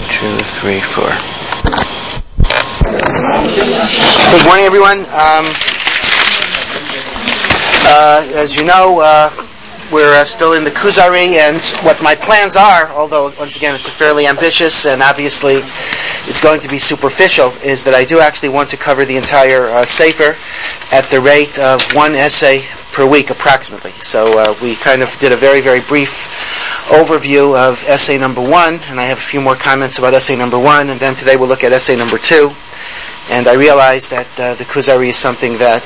2, 3, 4. Good morning, everyone. As you know, we're still in the Kuzari, and what my plans are, although once again it's fairly ambitious and obviously it's going to be superficial, is that I do actually want to cover the entire Sefer at the rate of one essay per week approximately. So we kind of did a very, very brief overview of essay number 1, and I have a few more comments about essay number 1, and then today we'll look at essay number 2. And I realize that the Kuzari is something that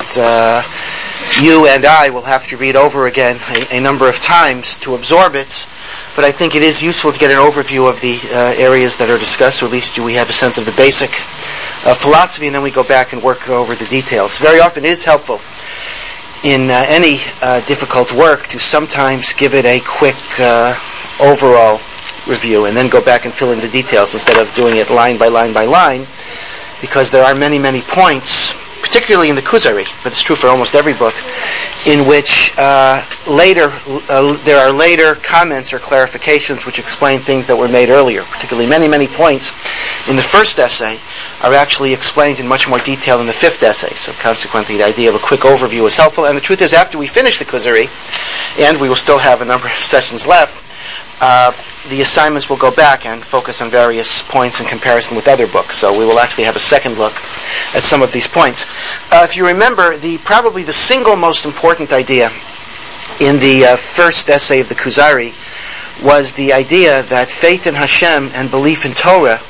you and I will have to read over again a number of times to absorb it, but I think it is useful to get an overview of the areas that are discussed, or at least we have a sense of the basic philosophy, and then we go back and work over the details. Very often it is helpful in any difficult work to sometimes give it a quick overall review and then go back and fill in the details instead of doing it line by line by line, because there are many, many points, particularly in the Kuzari, but it's true for almost every book, in which there are later comments or clarifications which explain things that were made earlier. Particularly many, many points in the first essay are actually explained in much more detail in the fifth essay. So consequently, the idea of a quick overview is helpful. And the truth is, after we finish the Kuzari, and we will still have a number of sessions left, the assignments will go back and focus on various points in comparison with other books. So we will actually have a second look at some of these points. If you remember, probably the single most important idea in the first essay of the Kuzari was the idea that faith in Hashem and belief in Torah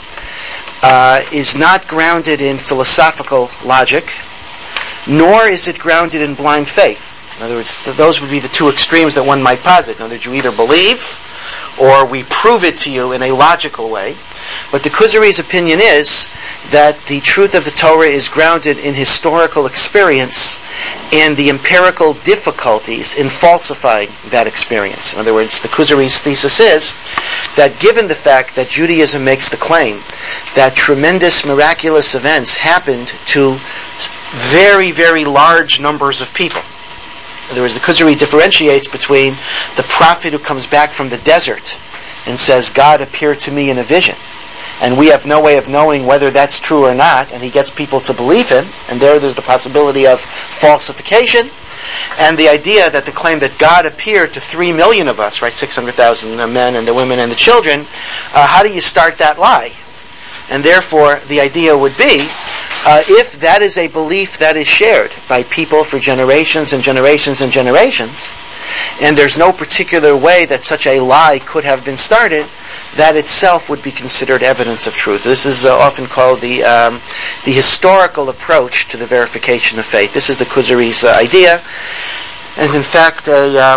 is not grounded in philosophical logic, nor is it grounded in blind faith. In other words, those would be the two extremes that one might posit. In other words, you either believe or we prove it to you in a logical way. But the Kuzari's opinion is that the truth of the Torah is grounded in historical experience and the empirical difficulties in falsifying that experience. In other words, the Kuzari's thesis is that given the fact that Judaism makes the claim that tremendous miraculous events happened to very, very large numbers of people. In other words, the Kuzari differentiates between the prophet who comes back from the desert and says, God appeared to me in a vision, and we have no way of knowing whether that's true or not, and he gets people to believe him, and there's the possibility of falsification, and the idea that the claim that God appeared to 3 million of us, right, 600,000 men and the women and the children, how do you start that lie? And therefore, the idea would be, if that is a belief that is shared by people for generations and generations and generations, and there's no particular way that such a lie could have been started, that itself would be considered evidence of truth. This is often called the historical approach to the verification of faith. This is the Kuzari's idea, and in fact,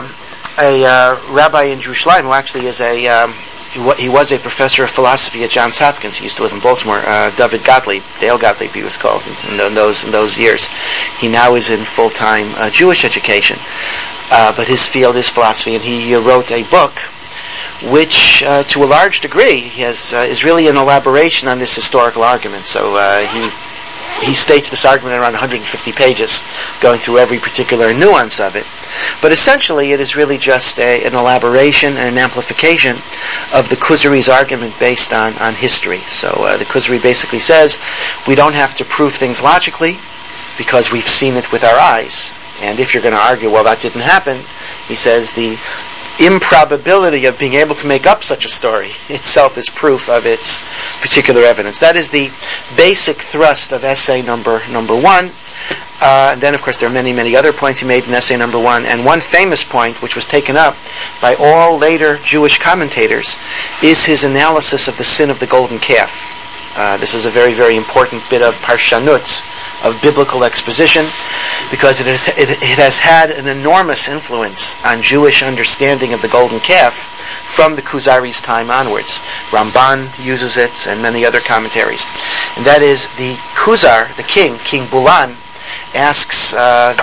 a rabbi in Jerusalem who actually is he was a professor of philosophy at Johns Hopkins. He used to live in Baltimore. David Gottlieb, Dale Gottlieb, he was called in those years. He now is in full-time Jewish education, but his field is philosophy, and he wrote a book which, to a large degree, is really an elaboration on this historical argument. So he states this argument in around 150 pages, going through every particular nuance of it. But essentially, it is really just an elaboration and an amplification of the Kuzari's argument based on history. So the Kuzari basically says, we don't have to prove things logically because we've seen it with our eyes. And if you're going to argue, well, that didn't happen, he says the improbability of being able to make up such a story itself is proof of its particular evidence. That is the basic thrust of essay number 1. And then, of course, there are many, many other points he made in essay number 1. And one famous point, which was taken up by all later Jewish commentators, is his analysis of the sin of the golden calf. This is a very, very important bit of parshanut, of biblical exposition, because it has had an enormous influence on Jewish understanding of the golden calf from the Kuzari's time onwards. Ramban uses it, and many other commentaries. And that is, the Kuzar, the king, King Bulan, asks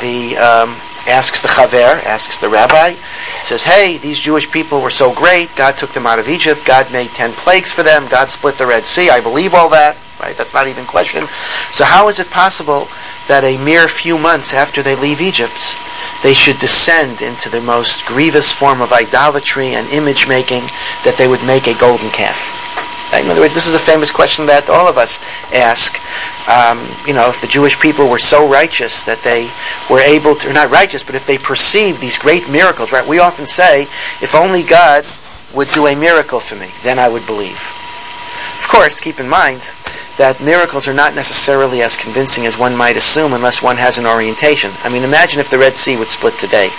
the chaver, asks the rabbi, says, hey, these Jewish people were so great, God took them out of Egypt, God made 10 plagues for them, God split the Red Sea, I believe all that, right? That's not even question. So how is it possible that a mere few months after they leave Egypt, they should descend into the most grievous form of idolatry and image making, that they would make a golden calf? In other words, this is a famous question that all of us ask. If the Jewish people were so righteous that they were able to, or not righteous, but if they perceived these great miracles, right? We often say, if only God would do a miracle for me, then I would believe. Of course, keep in mind that miracles are not necessarily as convincing as one might assume unless one has an orientation. I mean, imagine if the Red Sea would split today.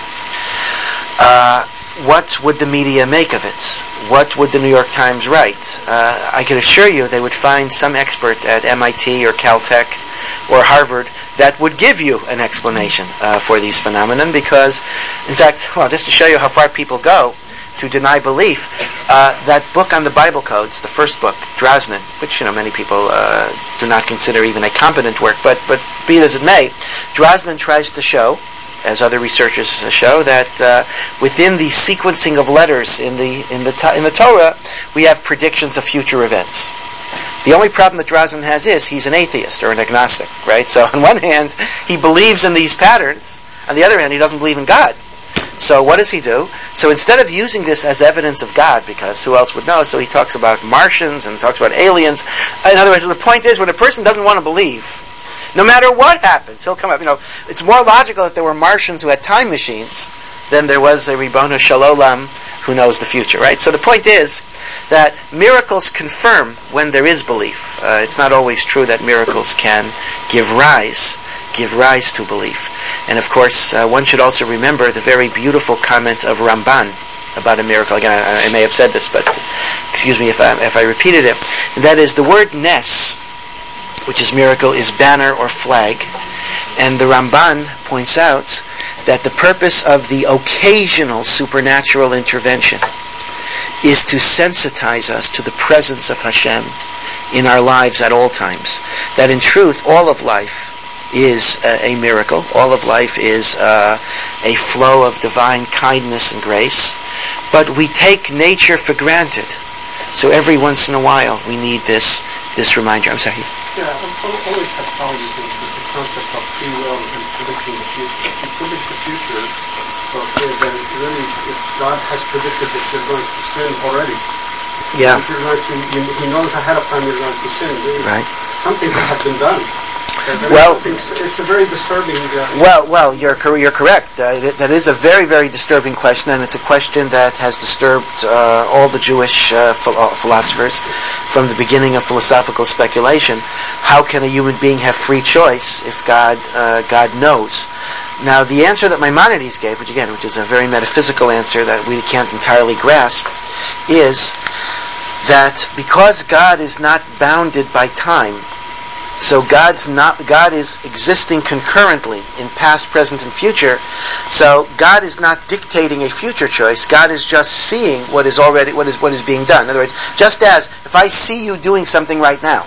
What would the media make of it? What would the New York Times write? I can assure you they would find some expert at MIT or Caltech or Harvard that would give you an explanation for these phenomena, because, in fact, just to show you how far people go to deny belief, that book on the Bible codes, the first book, Drosnin, which many people do not consider even a competent work, but be it as it may, Drosnin tries to show, as other researchers show, that within the sequencing of letters in the Torah, we have predictions of future events. The only problem that Drosnin has is he's an atheist or an agnostic, right? So on one hand, he believes in these patterns. On the other hand, he doesn't believe in God. So what does he do? So instead of using this as evidence of God, because who else would know? So he talks about Martians and talks about aliens. In other words, the point is, when a person doesn't want to believe, no matter what happens, he'll come up. It's more logical that there were Martians who had time machines than there was a Ribono Shel Olam who knows the future, right? So the point is that miracles confirm when there is belief. It's not always true that miracles can give rise to belief. And of course, one should also remember the very beautiful comment of Ramban about a miracle. Again, I may have said this, but excuse me if I repeated it. And that is, the word nes, which is miracle, is banner or flag. And the Ramban points out that the purpose of the occasional supernatural intervention is to sensitize us to the presence of Hashem in our lives at all times. That in truth, all of life is a miracle. All of life is a flow of divine kindness and grace. But we take nature for granted. So every once in a while, we need this reminder. I'm sorry. Yeah, I've always had problems with the concept of free will and predicting the future. If you predict the future, then really, if God has predicted that you're going to sin already, yeah, if you're going to, He knows ahead of time you're going to sin. Right. Something that has been done. Well, it's a very disturbing. Well, you're correct. That is a very, very disturbing question, and it's a question that has disturbed all the Jewish philosophers from the beginning of philosophical speculation. How can a human being have free choice if God knows? Now, the answer that Maimonides gave, which is a very metaphysical answer that we can't entirely grasp, is that because God is not bounded by time, so God is existing concurrently in past, present, and future. So God is not dictating a future choice. God is just seeing what is being done. In other words, just as if I see you doing something right now,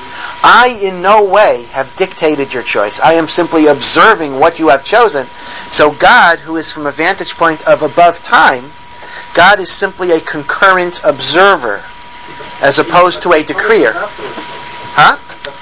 I in no way have dictated your choice. I am simply observing what you have chosen. So God, who is from a vantage point of above time, God is simply a concurrent observer, as opposed to a decreer. Huh?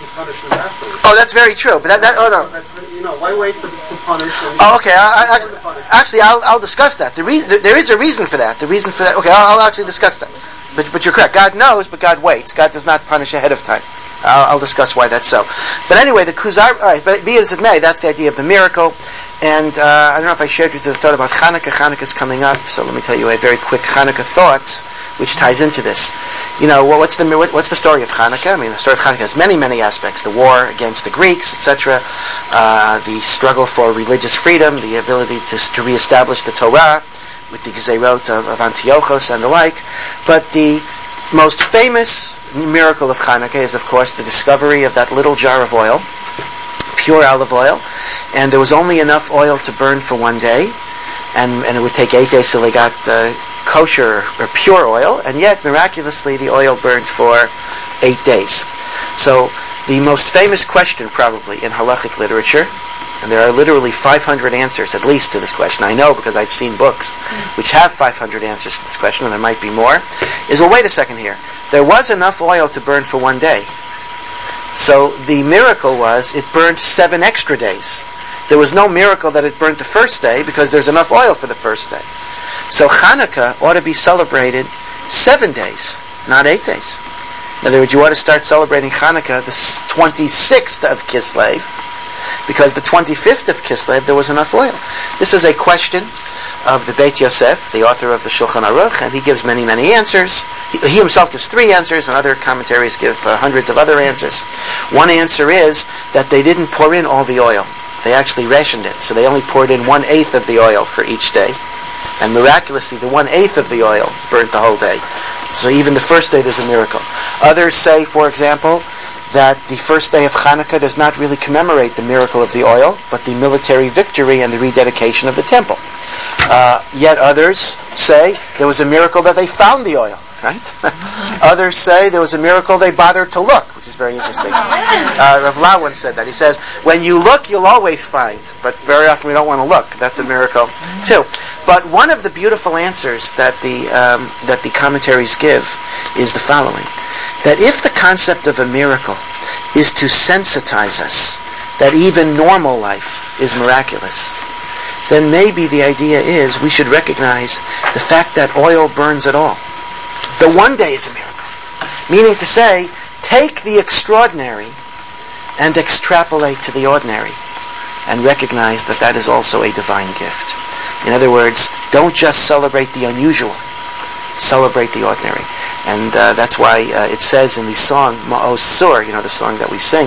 Oh, that's very true. But why wait to punish? Oh, okay. I'll discuss that. There is a reason for that. Okay, I'll actually discuss that. But you're correct. God knows, but God waits. God does not punish ahead of time. I'll discuss why that's so. But anyway, the Kuzar. All right, but be as it may, that's the idea of the miracle. And I don't know if I shared with you the thought about Hanukkah. Hanukkah's coming up, so let me tell you a very quick Hanukkah thoughts, which ties into this. What's the story of Hanukkah? I mean, the story of Hanukkah has many, many aspects. The war against the Greeks, etc. The struggle for religious freedom, the ability to reestablish the Torah with the Gezerot of Antiochus and the like. But the most famous miracle of Hanukkah is, of course, the discovery of that little jar of oil, pure olive oil, and there was only enough oil to burn for one day, and it would take 8 days till they got kosher or pure oil, and yet miraculously the oil burned for 8 days. So the most famous question probably in halachic literature, and there are literally 500 answers at least to this question, I know because I've seen books which have 500 answers to this question, and there might be more, is, well, wait a second here. There was enough oil to burn for one day. So the miracle was it burned 7 extra days. There was no miracle that it burnt the first day because there's enough oil for the first day. So Hanukkah ought to be celebrated 7 days, not 8 days. In other words, you ought to start celebrating Hanukkah the 26th of Kislev, because the 25th of Kislev there was enough oil. This is a question of the Beit Yosef, the author of the Shulchan Aruch, and he gives many, many answers. He himself gives 3 answers, and other commentaries give hundreds of other answers. One answer is that they didn't pour in all the oil. They actually rationed it, so they only poured in 1/8 of the oil for each day. And miraculously, the 1/8 of the oil burnt the whole day. So even the first day there's a miracle. Others say, for example, that the first day of Hanukkah does not really commemorate the miracle of the oil, but the military victory and the rededication of the temple. Yet others say there was a miracle that they found the oil, right? Others say there was a miracle they bothered to look, which is very interesting. Rav Lau once said that. He says, when you look, you'll always find, but very often we don't want to look. That's a miracle too. But one of the beautiful answers that the commentaries give is the following: that if the concept of a miracle is to sensitize us that even normal life is miraculous, then maybe the idea is we should recognize the fact that oil burns at all. The one day is a miracle. Meaning to say, take the extraordinary and extrapolate to the ordinary, and recognize that that is also a divine gift. In other words, don't just celebrate the unusual, celebrate the ordinary. And that's why it says in the song Ma'oz Sur, the song that we sing.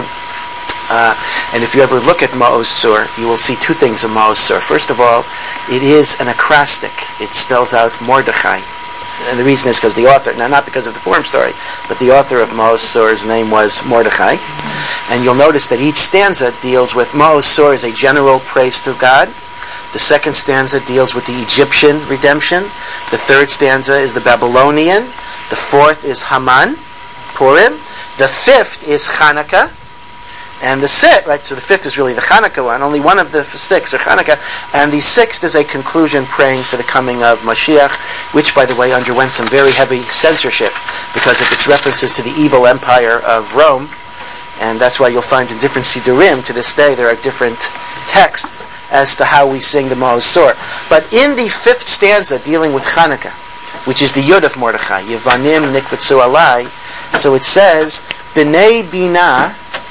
And if you ever look at Ma'oz Sur, you will see 2 things in Ma'oz Sur. First of all, it is an acrostic. It spells out Mordechai. And the reason is because the author, now not because of the Purim story, but the author of Ma'oz Sur's name was Mordechai. And you'll notice that each stanza deals with Ma'oz Sur is a general praise to God. The second stanza deals with the Egyptian redemption. The third stanza is the Babylonian. The fourth is Haman, Purim. The fifth is Hanukkah. And the sixth, right, so the fifth is really the Hanukkah one. Only one of the 6 are Hanukkah. And the sixth is a conclusion praying for the coming of Mashiach, which, by the way, underwent some very heavy censorship because of its references to the evil empire of Rome. And that's why you'll find in different Sidurim to this day there are different texts as to how we sing the Ma'oz Sur. But in the 5th stanza dealing with Hanukkah, which is the Yud of Mordechai, Yevanim Nikvetzu Alai, so it says, B'nai Binah,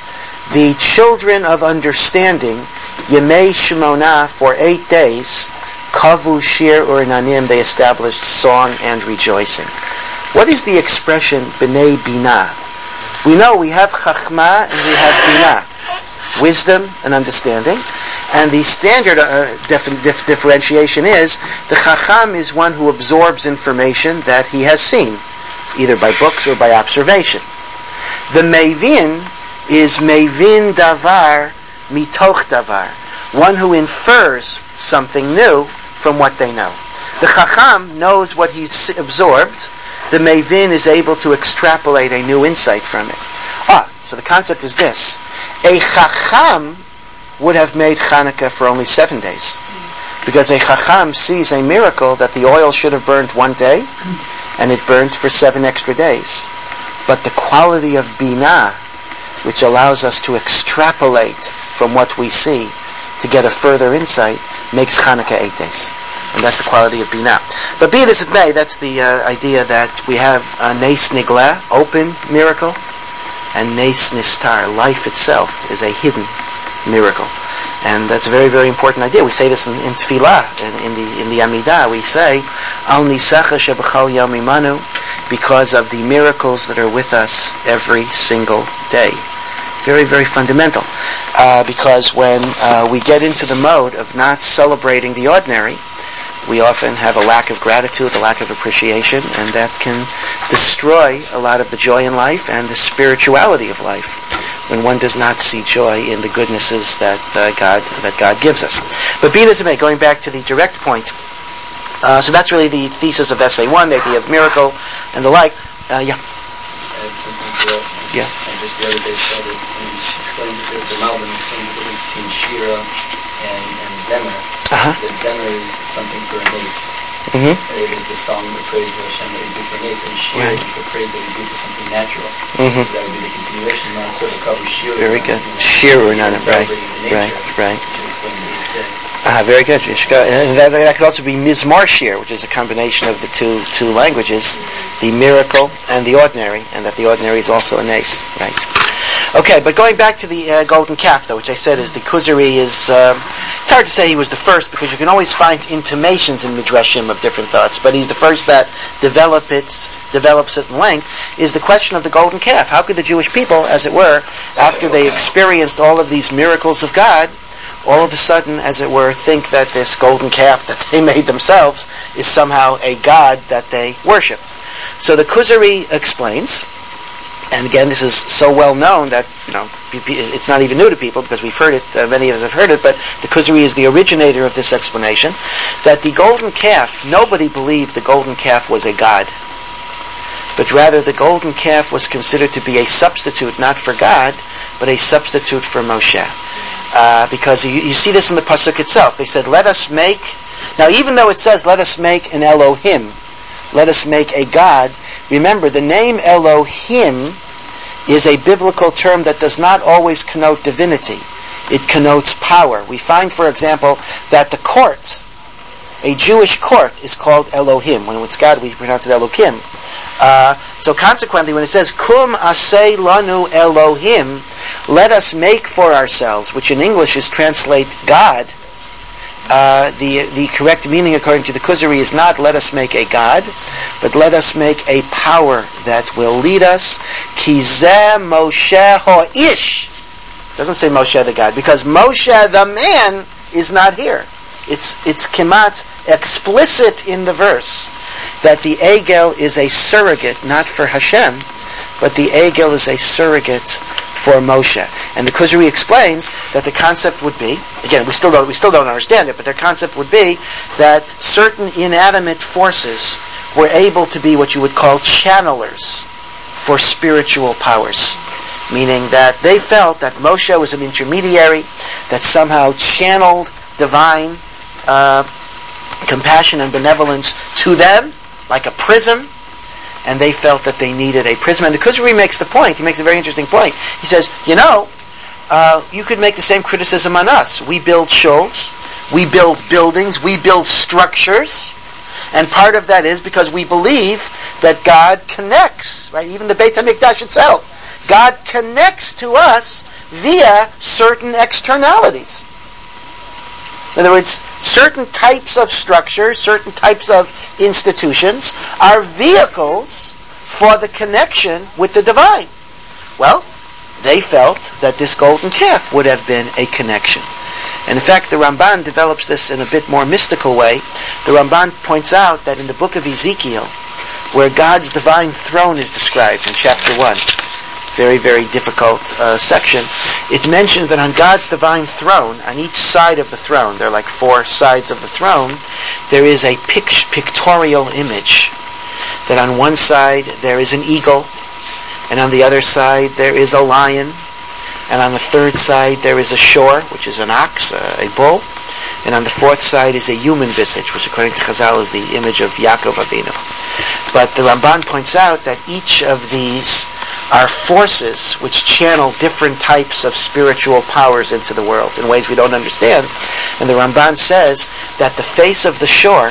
the children of understanding, Yemei Shemona, for 8 days, Kavu Shir Urinanim, they established song and rejoicing. What is the expression B'nai Binah? We know we have Chachma and we have Binah, wisdom and understanding. And the standard differentiation is the Chacham is one who absorbs information that he has seen, either by books or by observation. The Mevin is Mevin Davar Mitoch Davar, one who infers something new from what they know. The Chacham knows what he's absorbed. The Mevin is able to extrapolate a new insight from it. So the concept is this: a Chacham would have made Hanukkah for only 7 days, because a Chacham sees a miracle that the oil should have burned 1 day, and it burnt for 7 extra days. But the quality of Binah, which allows us to extrapolate from what we see to get a further insight, makes Hanukkah 8 days. And that's the quality of Binah. But be it as it may, that's the idea that we have Nes Nigla, open miracle, and Nes Nistar, life itself is a hidden miracle. And that's a very, very important idea. We say this in Tefillah, in the Amidah. We say, Al Nisacha Shebechal Yom Imanu, because of the miracles that are with us every single day. Very, very fundamental. Because when we get into the mode of not celebrating the ordinary, we often have a lack of gratitude, a lack of appreciation, and that can destroy a lot of the joy in life and the spirituality of life when one does not see joy in the goodnesses that God gives us. But be it as it may, going back to the direct point, so that's really the thesis of Essay 1, the idea of miracle and the like. Yeah. Yeah. I just the other day started explaining to Melvin the difference between Shira and Zemer. That Zemer is something for a mace, Mm-hmm. It is the song, the praise of Hashem that we do for Nes, and Shir Right. is the praise that we do for something natural. Mm-hmm. So that would be the continuation, not sort of cover Shir. Very good. Shir or not, right. Right. Very good. And that could also be Mizmar Shir, which is a combination of the two languages, the miracle and the ordinary, and that the ordinary is also a Nes. Right. Okay, but going back to the golden calf, though, which I said is the Kuzari is, it's hard to say he was the first, because you can always find intimations in Midrashim of different thoughts, but he's the first that develops it in length, is the question of the golden calf. How could the Jewish people, as it were, after they experienced all of these miracles of God, all of a sudden, as it were, think that this golden calf that they made themselves is somehow a god that they worship. So the Kuzari explains, and again, this is so well known that, it's not even new to people because we've heard it, many of us have heard it, but the Kuzari is the originator of this explanation, that the golden calf, nobody believed the golden calf was a god, but rather the golden calf was considered to be a substitute, not for God, but a substitute for Moshe. Because you see this in the Pasuk itself. They said, let us make, now even though it says, let us make an Elohim, let us make a God, remember the name Elohim is a biblical term that does not always connote divinity. It connotes power. We find, for example, that the court, a Jewish court, is called Elohim. When it's God, we pronounce it Elohim. So consequently, when it says, Kum aseh lanu Elohim, let us make for ourselves, which in English is translate God, the correct meaning according to the Kuzari is not let us make a God, but let us make a power that will lead us. Ki zeh Moshe ha'Ish. Doesn't say Moshe the God, because Moshe the man is not here. It's kemat explicit in the verse that the Egel is a surrogate, not for Hashem, but the Egel is a surrogate for Moshe. And the Kuzari explains that the concept would be, again, we still don't understand it, but their concept would be that certain inanimate forces were able to be what you would call channelers for spiritual powers. Meaning that they felt that Moshe was an intermediary that somehow channeled divine compassion and benevolence to them, like a prism, and they felt that they needed a prism. And the Kuzari makes the point, he makes a very interesting point. He says, you could make the same criticism on us. We build shuls, we build buildings, we build structures, and part of that is because we believe that God connects, right? Even the Beit HaMikdash itself. God connects to us via certain externalities. In other words, certain types of structures, certain types of institutions are vehicles for the connection with the divine. Well, they felt that this golden calf would have been a connection. And in fact, the Ramban develops this in a bit more mystical way. The Ramban points out that in the book of Ezekiel, where God's divine throne is described in chapter 1, very, very difficult section, it mentions that on God's divine throne, on each side of the throne, there are like 4 sides of the throne, there is a pictorial image. That on one side there is an eagle, and on the other side there is a lion, and on the third side there is a shore, which is an ox, a bull, and on the fourth side is a human visage, which according to Chazal is the image of Yaakov Avinu. But the Ramban points out that each of these are forces which channel different types of spiritual powers into the world in ways we don't understand. And the Ramban says that the face of the shore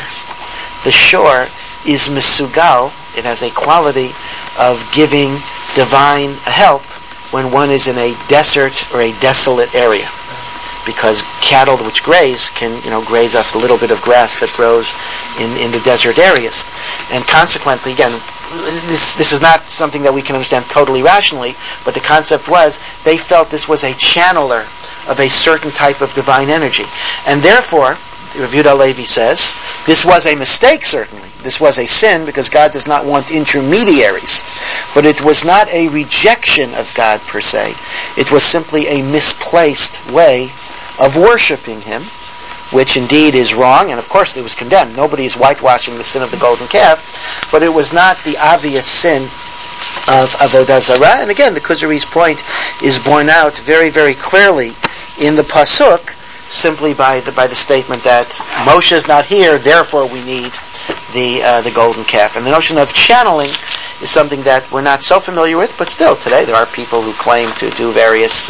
is mesugal, it has a quality of giving divine help when one is in a desert or a desolate area. Because cattle which graze can, graze off a little bit of grass that grows in the desert areas. And consequently, again, this is not something that we can understand totally rationally, but the concept was they felt this was a channeler of a certain type of divine energy. And therefore, Rav Yehuda Levi says, this was a mistake certainly. This was a sin because God does not want intermediaries. But it was not a rejection of God per se. It was simply a misplaced way of worshiping Him, which indeed is wrong, and of course it was condemned. Nobody is whitewashing the sin of the golden calf, but it was not the obvious sin of Avodah Zarah. And again, the Kuzari's point is borne out very, very clearly in the Pasuk, simply by the statement that Moshe is not here, therefore we need the golden calf. And the notion of channeling is something that we're not so familiar with, but still today there are people who claim to do various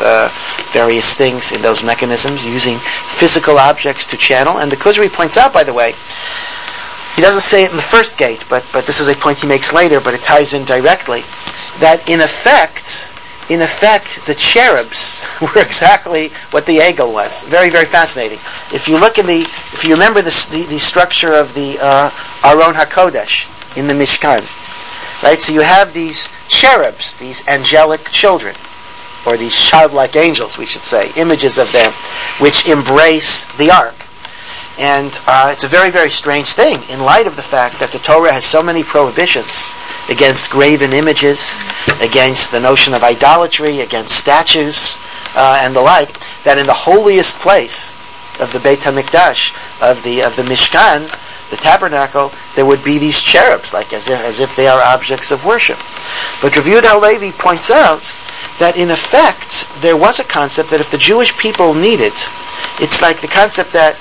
things in those mechanisms using physical objects to channel. And the Kuzari points out, by the way, he doesn't say it in the first gate, but this is a point he makes later, but it ties in directly, that in effect, the cherubs were exactly what the Egel was. Very, very fascinating. If you remember the structure of the Aron HaKodesh in the Mishkan, right? So you have these cherubs, these angelic children, or these childlike angels, we should say, images of them, which embrace the ark. And it's a very, very strange thing in light of the fact that the Torah has so many prohibitions against graven images, against the notion of idolatry, against statues, and the like, that in the holiest place of the Beit HaMikdash, of the Mishkan, the tabernacle, there would be these cherubs, like as if they are objects of worship. But Rav Yehuda Halevi points out that in effect there was a concept that if the Jewish people needed, it's like the concept that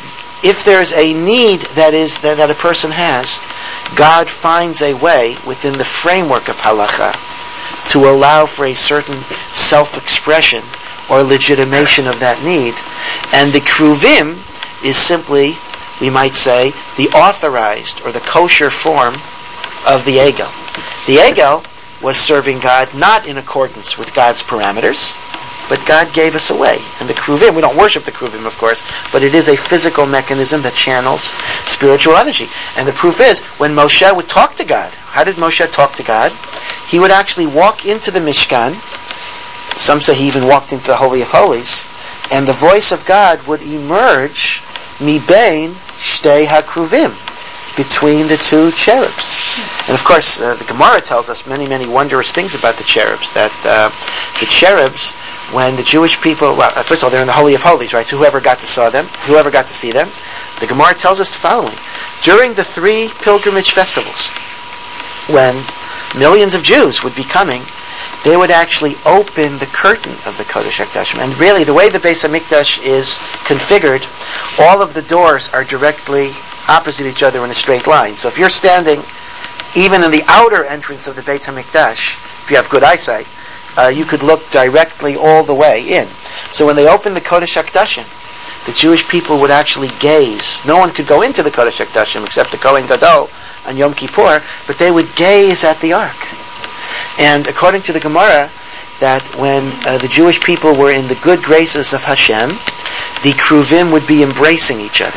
if there's a need that a person has, God finds a way within the framework of halacha to allow for a certain self-expression or legitimation of that need. And the kruvim is simply, we might say, the authorized or the kosher form of the egel. The egel was serving God not in accordance with God's parameters, but God gave us a way. And the kruvim, we don't worship the kruvim, of course, but it is a physical mechanism that channels spiritual energy. And the proof is, when Moshe would talk to God, how did Moshe talk to God? He would actually walk into the Mishkan. Some say he even walked into the Holy of Holies, and the voice of God would emerge mibein shtei hakruvim, between the two cherubs. And of course, the Gemara tells us many, many wondrous things about the cherubs, that the cherubs, when the Jewish people, well, first of all, they're in the Holy of Holies, right? So whoever got to see them, the Gemara tells us the following. During the 3 pilgrimage festivals, when millions of Jews would be coming, they would actually open the curtain of the Kodesh HaKodashim. And really, the way the Beis HaMikdash is configured, all of the doors are directly opposite each other in a straight line. So if you're standing even in the outer entrance of the Beit HaMikdash, if you have good eyesight, you could look directly all the way in. So when they opened the Kodesh HaKodashim, the Jewish people would actually gaze. No one could go into the Kodesh HaKodashim except the Kohen Gadol on Yom Kippur, but they would gaze at the ark. And according to the Gemara, that when the Jewish people were in the good graces of Hashem, the kruvim would be embracing each other.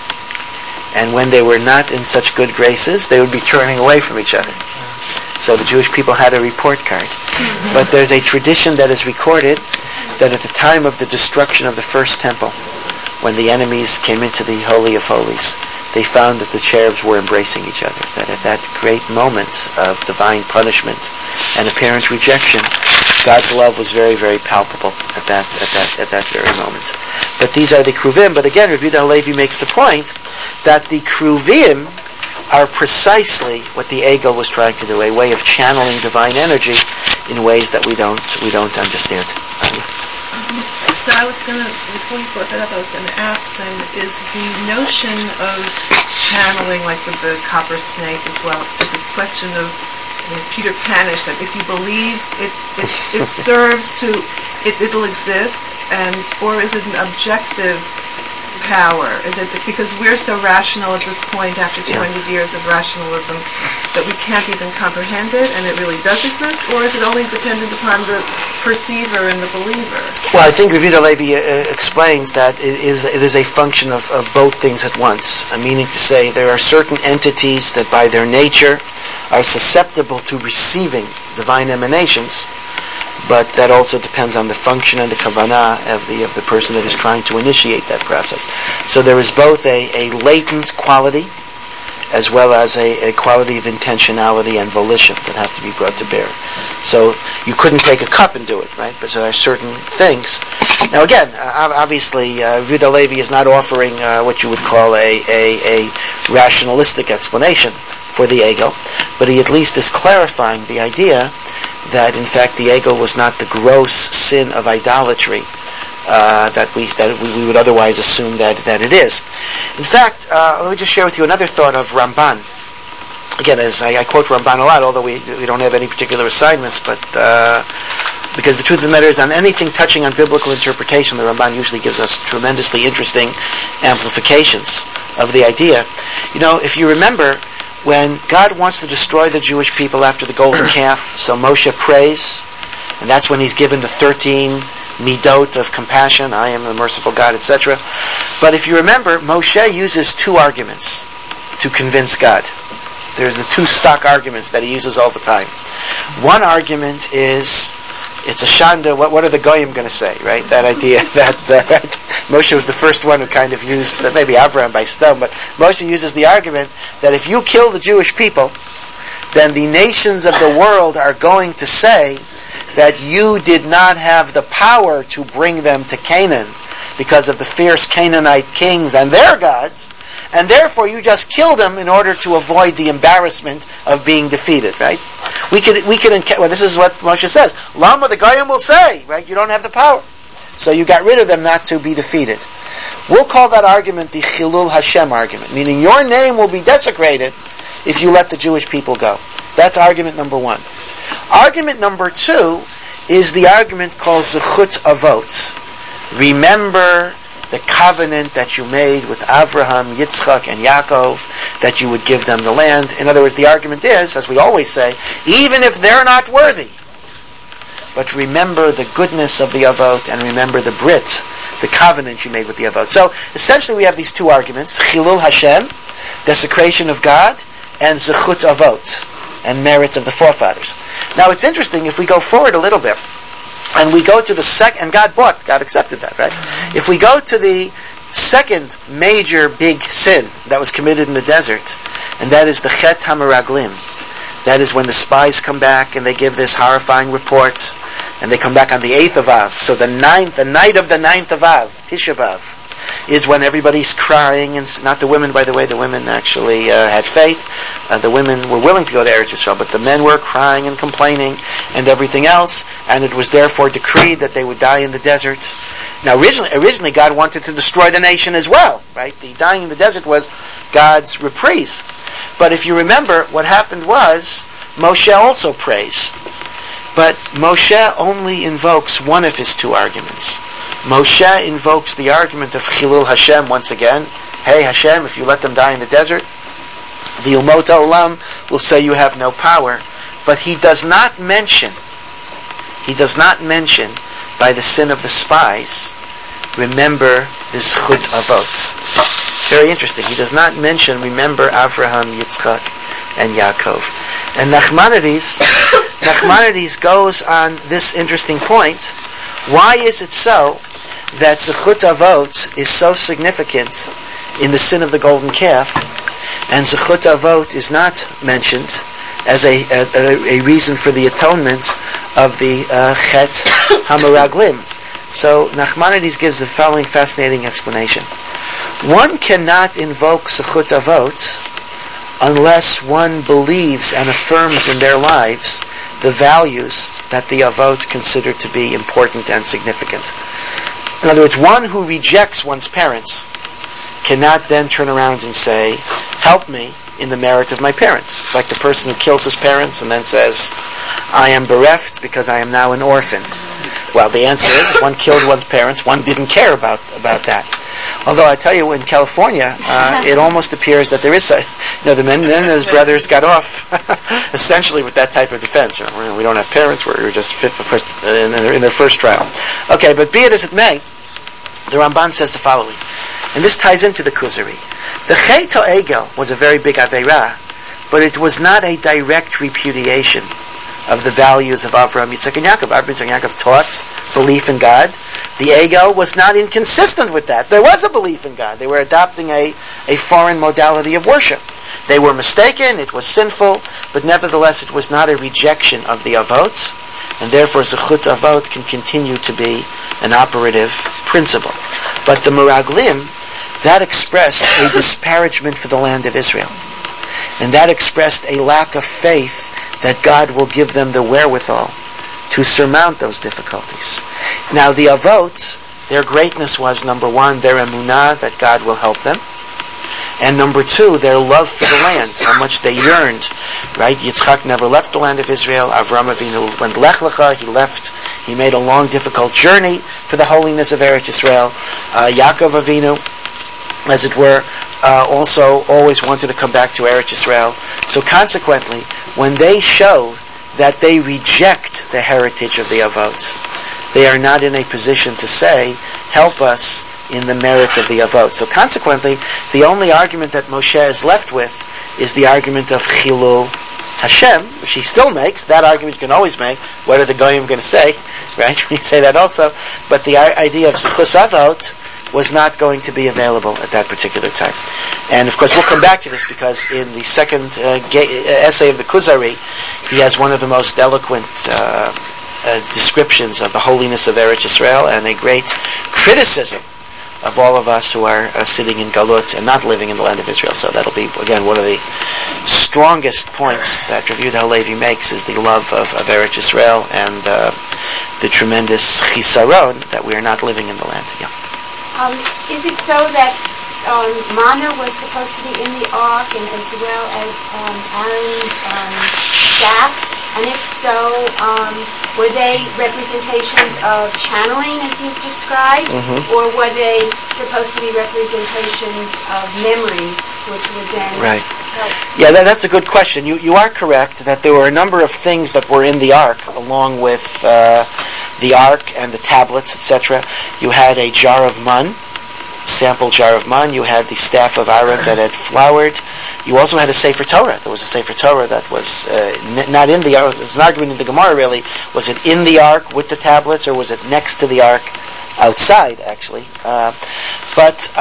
And when they were not in such good graces, they would be turning away from each other. So the Jewish people had a report card. But there's a tradition that is recorded that at the time of the destruction of the first temple, when the enemies came into the Holy of Holies, they found that the cherubs were embracing each other. That at that great moment of divine punishment and apparent rejection, God's love was very, very palpable at that very moment. But these are the kruvim. But again, Rav Yehuda Halevi makes the point that the kruvim are precisely what the egel was trying to do, a way of channeling divine energy in ways that we don't understand. So I was going to, before you brought that up, I was going to ask then, is the notion of channeling, like with the copper snake as well, is a question of Peter Panish, that if you believe it serves to, it'll exist, or is it an objective power? Is it because we're so rational at this point after 200 years of rationalism that we can't even comprehend it and it really does exist, or is it only dependent upon the perceiver and the believer? Well, I think Rav Yehuda Halevi explains that it is a function of both things at once, meaning to say there are certain entities that by their nature are susceptible to receiving divine emanations, but that also depends on the function and the kavanah of the person that is trying to initiate that process. So there is both a latent quality as well as a quality of intentionality and volition that has to be brought to bear. So you couldn't take a cup and do it, right? But there are certain things. Now again, obviously, Rav Yehuda Halevi is not offering what you would call a rationalistic explanation for the egel, but he at least is clarifying the idea that in fact the egel was not the gross sin of idolatry that we would otherwise assume that it is. In fact, let me just share with you another thought of Ramban. Again, as I quote Ramban a lot, although we don't have any particular assignments, but because the truth of the matter is, on anything touching on biblical interpretation, the Ramban usually gives us tremendously interesting amplifications of the idea. You know, if you remember, when God wants to destroy the Jewish people after the golden calf, so Moshe prays, and that's when he's given the 13 midot of compassion, I am the merciful God, etc. But if you remember, Moshe uses two arguments to convince God. There's the two stock arguments that he uses all the time. One argument is, it's a shanda, what are the goyim going to say, right? That idea that right? Moshe was the first one who kind of used, maybe Avraham by stone, but Moshe uses the argument that if you kill the Jewish people, then the nations of the world are going to say that you did not have the power to bring them to Canaan because of the fierce Canaanite kings and their gods, and therefore you just killed them in order to avoid the embarrassment of being defeated, right? We could, well, this is what Moshe says. Lama, the Goyim will say, right? You don't have the power. So you got rid of them not to be defeated. We'll call that argument the Chilul Hashem argument, meaning your name will be desecrated if you let the Jewish people go. That's argument number one. Argument number two is the argument called Zechut Avot. Remember the covenant that you made with Avraham, Yitzchak, and Yaakov, that you would give them the land. In other words, the argument is, as we always say, even if they're not worthy, but remember the goodness of the Avot and remember the Brit, the covenant you made with the Avot. So, essentially we have these two arguments, Chilul Hashem, desecration of God, and Zechut Avot, and merit of the forefathers. Now, it's interesting, if we go forward a little bit, and we go to the second, and God accepted that, right? If we go to the second major big sin that was committed in the desert, and that is the Chet HaMeraglim. That is when the spies come back and they give this horrifying report, and they come back on the 8th of Av. So the night of the 9th of Av, Tisha B'Av, is when everybody's crying, and not the women, by the way. The women actually had faith. The women were willing to go to Eretz Yisrael, but the men were crying and complaining and everything else, and it was therefore decreed that they would die in the desert. Now, originally God wanted to destroy the nation as well, right? The dying in the desert was God's reprise. But if you remember, what happened was, Moshe also prays. But Moshe only invokes one of his two arguments. Moshe invokes the argument of Chilul Hashem once again. Hey Hashem, if you let them die in the desert, the Umot HaOlam will say you have no power. But he does not mention by the sin of the spies, remember the Zechut Avot. Very interesting. He does not mention, remember Avraham, Yitzchak, and Yaakov. And Nachmanides goes on this interesting point. Why is it so that Zechut Avot is so significant in the sin of the golden calf, and Zechut Avot is not mentioned as a reason for the atonement of the Chet HaMeraglim? So Nachmanides gives the following fascinating explanation. One cannot invoke Zechut Avot unless one believes and affirms in their lives the values that the Avot consider to be important and significant. In other words, one who rejects one's parents cannot then turn around and say, help me in the merit of my parents. It's like the person who kills his parents and then says, I am bereft because I am now an orphan. Well, the answer is, if one killed one's parents, one didn't care about that. Although I tell you, in California, it almost appears that there is the men and his brothers got off essentially with that type of defense. We don't have parents; we're just fit for first in their first trial. Okay, but be it as it may, the Ramban says the following, and this ties into the Kuzari. The Chet HaEgel was a very big Aveirah, but it was not a direct repudiation of the values of Avraham, Yitzchak, and Yaakov. Avraham, Yitzchak, and Yaakov taught belief in God. The Egel was not inconsistent with that. There was a belief in God. They were adopting a foreign modality of worship. They were mistaken, it was sinful, but nevertheless it was not a rejection of the Avot, and therefore Zechut Avot can continue to be an operative principle. But the Meraglim, that expressed a disparagement for the land of Israel. And that expressed a lack of faith that God will give them the wherewithal to surmount those difficulties. Now the Avot Their greatness was, number one, their emunah, that God will help them. And number two, their love for the land, how much they yearned, right? Yitzchak never left the land of Israel. Avraham Avinu went Lech Lecha, he left, he made a long, difficult journey for the holiness of Eretz Yisrael. Yaakov Avinu, as it were, also always wanted to come back to Eretz Yisrael. So consequently, when they show that they reject the heritage of the Avot, they are not in a position to say, help us in the merit of the Avot. So consequently, the only argument that Moshe is left with is the argument of Chilul Hashem, which he still makes. That argument you can always make. What are the Goyim going to say? Right? We say that also. But the idea of Zechus Avot was not going to be available at that particular time. And of course, we'll come back to this because in the second essay of the Kuzari, he has one of the most eloquent descriptions of the holiness of Eretz Yisrael and a great criticism of all of us who are sitting in Galut and not living in the land of Israel. So that'll be, again, one of the strongest points that Rav Yehuda Halevi makes is the love of Eretz Yisrael and the tremendous chisaron that we are not living in the land. Yeah. Is it so that manna was supposed to be in the ark and as well as Aaron's staff? And if so, were they representations of channeling as you've described, or were they supposed to be representations of memory, which would then help? Yeah, that's a good question. You are correct that there were a number of things that were in the ark, along with the ark and the tablets, etc. You had a jar of mun, sample jar of mun. You had the staff of Aaron that had flowered. You also had a Sefer Torah. There was a Sefer Torah that was not in the ark. There was an argument in the Gemara, really. Was it in the ark with the tablets, or was it next to the ark outside, actually? But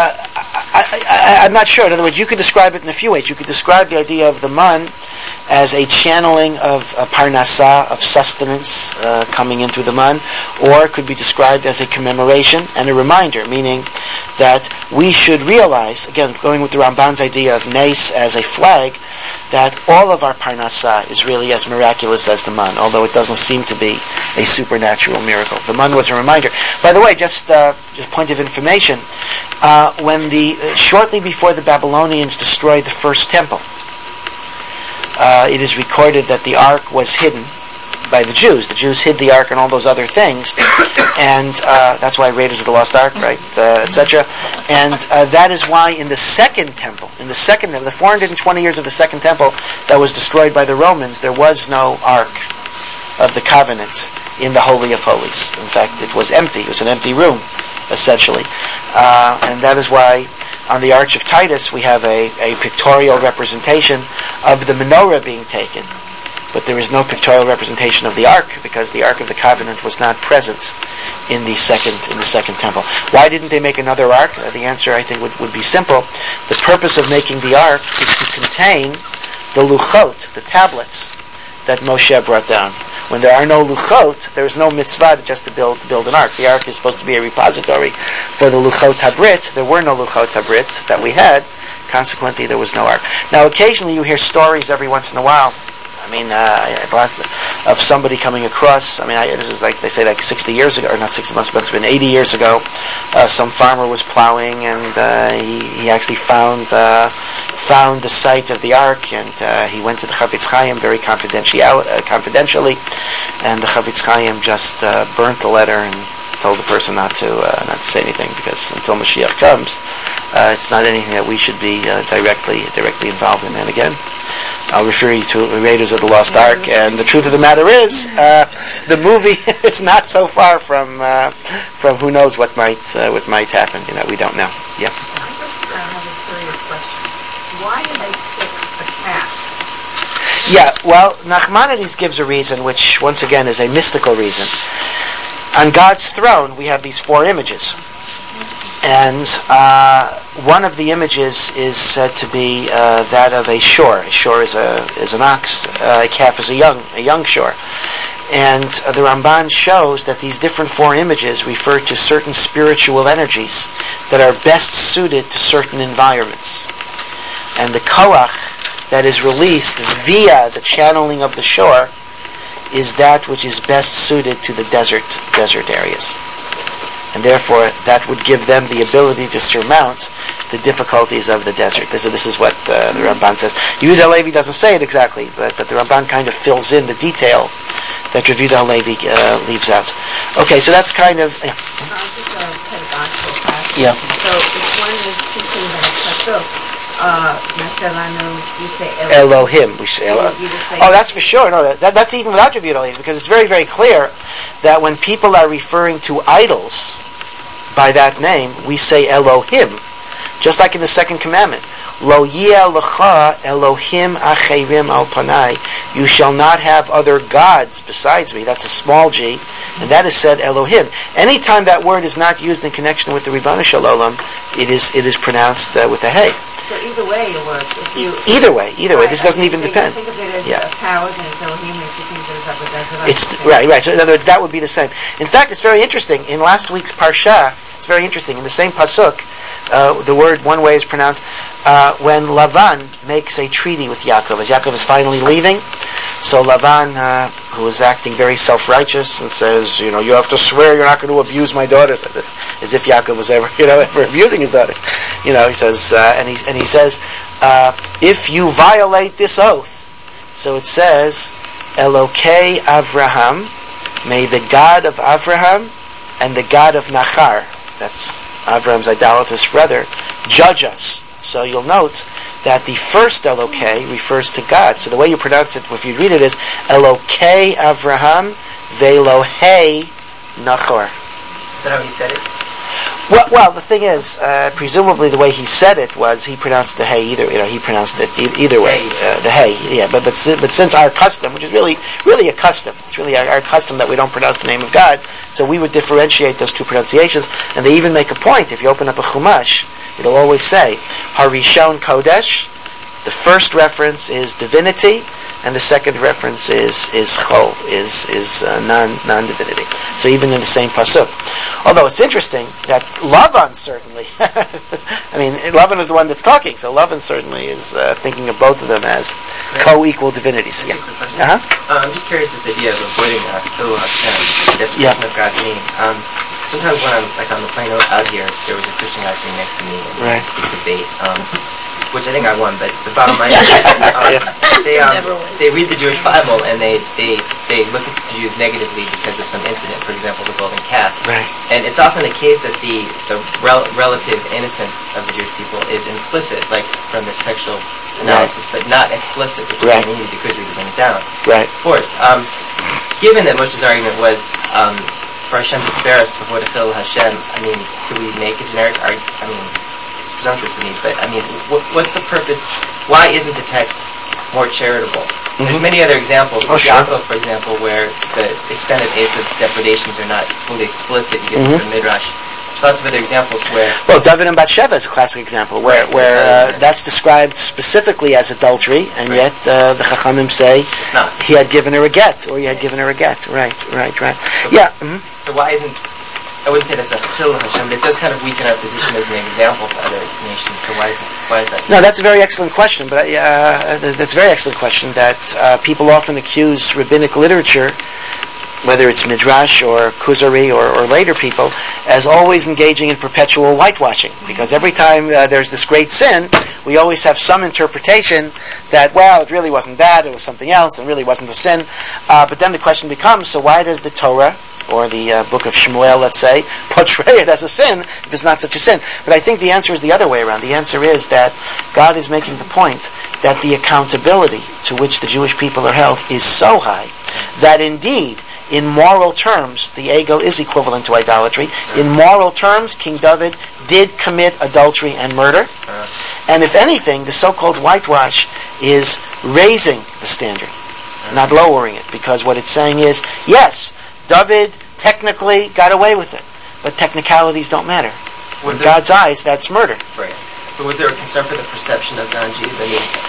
I'm not sure. In other words, you could describe it in a few ways. You could describe the idea of the mun as a channeling of parnasah, of sustenance coming in through the mun, or it could be described as a commemoration and a reminder, meaning that we should realize, again, going with the Ramban's idea of Nes as a flag, that all of our parnasah is really as miraculous as the man, although it doesn't seem to be a supernatural miracle. The man was a reminder. By the way, just point of information, shortly before the Babylonians destroyed the first temple, it is recorded that the ark was hidden by the Jews. The Jews hid the ark and all those other things, and that's why Raiders of the Lost Ark, right, etc. And that is why in the second temple, the 420 years of the second temple that was destroyed by the Romans, there was no ark of the covenant in the Holy of Holies. In fact, it was empty. It was an empty room, essentially. And that is why on the Arch of Titus we have a pictorial representation of the menorah being taken. But there is no pictorial representation of the Ark because the Ark of the Covenant was not present in the second temple. Why didn't they make another Ark? The answer, I think, would be simple. The purpose of making the Ark is to contain the luchot, the tablets that Moshe brought down. When there are no luchot, there is no mitzvah just to build an Ark. The Ark is supposed to be a repository for the luchot habrit. There were no luchot habrit that we had. Consequently, there was no Ark. Now, occasionally you hear stories every once in a while. I mean, of somebody coming across. This is like they say, like 60 years ago, or not 60 months, but it's been 80 years ago. Some farmer was plowing, and he actually found the site of the ark, and he went to the Chavetz Chaim very confidentially, and the Chavetz Chaim just burnt the letter and told the person not to say anything, because until Mashiach comes, it's not anything that we should be directly involved in. And again, I'll refer you to Raiders of the Lost Ark, and the truth of the matter is, the movie is not so far from who knows what might happen. We don't know. Yeah. I just have a serious question. Why did they pick the cat? Yeah. Well, Nachmanides gives a reason, which once again is a mystical reason. On God's throne, we have these 4 images. And one of the images is said to be that of a shore. A shore is an ox. A calf is a young shore. And the Ramban shows that these different 4 images refer to certain spiritual energies that are best suited to certain environments. And the koach that is released via the channeling of the shore is that which is best suited to the desert areas. and therefore that would give them the ability to surmount the difficulties of the desert. This is what the Ramban says. Yehuda Halevi doesn't say it exactly, but the Ramban kind of fills in the detail that Rav Yehuda Halevi leaves out. Okay, so that's kind of... Just a pedagogical class. Yeah. So if one is teaching that pasuk, Maselanu, you say Elohim. We say Elohim. You just say That's for sure. No, that's even without Rav Yehuda Halevi, because it's very, very clear that when people are referring to idols by that name, we say Elohim. Just like in the second commandment, Lo yeh lecha Elohim acherim al panai. You shall not have other gods besides me. That's a small g, and that is said Elohim. Anytime that word is not used in connection with the Ribono Shel Olam, it is pronounced with a hey. So either way it works. Either way. This doesn't even depend. Think of it as powers and it's Elohim. If you think there's It's right. So in other words, that would be the same. In fact, it's very interesting. In last week's parsha, it's very interesting. In the same pasuk, the word one way is pronounced when Lavan makes a treaty with Yaakov. As Yaakov is finally leaving, so Lavan, who is acting very self-righteous, and says, you have to swear you're not going to abuse my daughters, as if Yaakov was ever abusing his daughters. He says, and he says, if you violate this oath, so it says, Elokei Avraham, may the God of Avraham and the God of Nachar, that's Avraham's idolatrous brother, judge us. So you'll note that the first Elokei refers to God. So the way you pronounce it, if you read it, is Elokei Avraham ve'Elohei Nachor. Is that how he said it? Well, the thing is, presumably the way he said it was he pronounced the hey either. He pronounced it either way. The hey, yeah. But since our custom, which is really a custom, it's really our custom that we don't pronounce the name of God. So we would differentiate those two pronunciations, and they even make a point. If you open up a Chumash, it'll always say Harishon Kodesh. The first reference is divinity, and the second reference is chol, is non-divinity. So even in the same pasuk. Although it's interesting that Lavan certainly, Lavan is the one that's talking, so Lavan certainly is thinking of both of them as co-equal divinities. Yeah. I'm just curious, this idea of avoiding Chil Hashem, the description of God's meaning. Sometimes when I'm on the plane out here, there was a Christian guy sitting next to me, and we speak debate. Which I think I won, but the bottom line is they read the Jewish Bible and they look at the Jews negatively because of some incident, for example, the golden calf. Right. And it's often the case that the relative innocence of the Jewish people is implicit, like from this textual analysis, but not explicit, which is what we need because we bring it down. Right. Of course. Given that Moshe's argument was for Hashem to spare us before to Chil Hashem, could we make a generic argument? It's presumptuous to me, but what's the purpose? Why isn't the text more charitable? There's many other examples. Yaakov, for example, where the extent of Esav's depredations are not fully explicit. You get the Midrash. There's lots of other examples where... Well, David and Bathsheba is a classic example, where that's described specifically as adultery, and yet the Chachamim say he had given her a get, or he had given her a get. Right. So why isn't... I wouldn't say that's a Chil Hashem, but it does kind of weaken our position as an example for other nations. So why is that? No, that's a very excellent question. But that's a very excellent question that people often accuse rabbinic literature, whether it's Midrash or Kuzari or later people, as always engaging in perpetual whitewashing. Because every time there's this great sin, we always have some interpretation that, it really wasn't that, it was something else, it really wasn't a sin. But then the question becomes, so why does the Torah or the book of Shmuel, let's say, portray it as a sin if it's not such a sin? But I think the answer is the other way around. The answer is that God is making the point that the accountability to which the Jewish people are held is so high that indeed, in moral terms, the ego is equivalent to idolatry. In moral terms, King David did commit adultery and murder. And if anything, the so-called whitewash is raising the standard, not lowering it. Because what it's saying is, yes, David technically got away with it, but technicalities don't matter. In God's eyes, that's murder. Right. But was there a concern for the perception of non-Jews?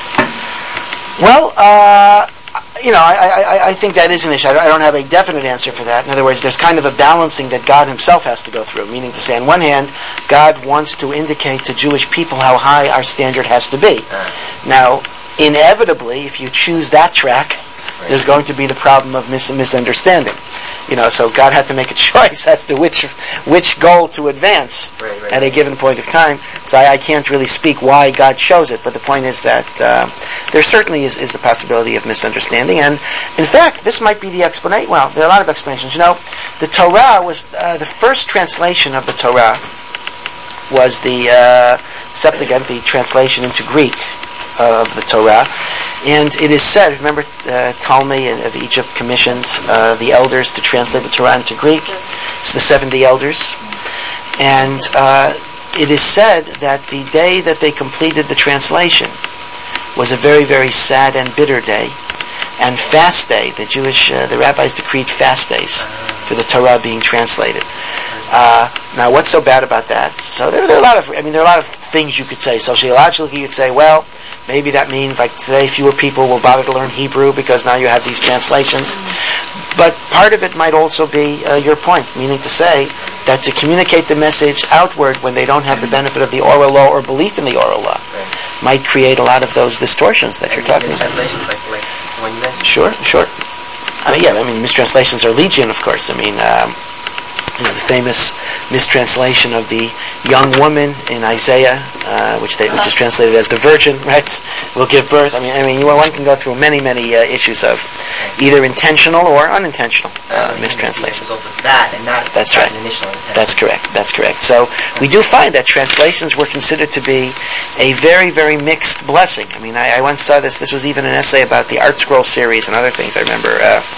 I think that is an issue. I don't have a definite answer for that. In other words, there's kind of a balancing that God himself has to go through, meaning to say, on one hand, God wants to indicate to Jewish people how high our standard has to be. Now, inevitably, if you choose that track, there's going to be the problem of misunderstanding. So God had to make a choice as to which goal to advance at a given point of time. So I can't really speak why God chose it, but the point is that there certainly is the possibility of misunderstanding. And in fact, this might be the explanation. Well, there are a lot of explanations. The Torah was the first translation of the Torah was the Septuagint, the translation into Greek of the Torah. And it is said, remember Ptolemy of Egypt commissioned the elders to translate the Torah into Greek. It's the 70 elders. And it is said that the day that they completed the translation was a very, very sad and bitter day. And fast day, the rabbis decreed fast days for the Torah being translated. Now, what's so bad about that? So there are a lot of things you could say. Sociologically, you could say, well, maybe that means like today fewer people will bother to learn Hebrew because now you have these translations. But part of it might also be your point, meaning to say that to communicate the message outward when they don't have the benefit of the oral law or belief in the oral law might create a lot of those distortions that you're talking about. Mistranslations like the one you mentioned. Sure. Mistranslations are legion, of course. The famous mistranslation of the young woman in Isaiah, which is translated as the virgin, right, will give birth. One can go through many issues of either intentional or unintentional mistranslation. As a result of that, and not That's right. an initial intent. That's correct. So we do find that translations were considered to be a very, very mixed blessing. I once saw this. This was even an essay about the Art Scroll series and other things. I remember.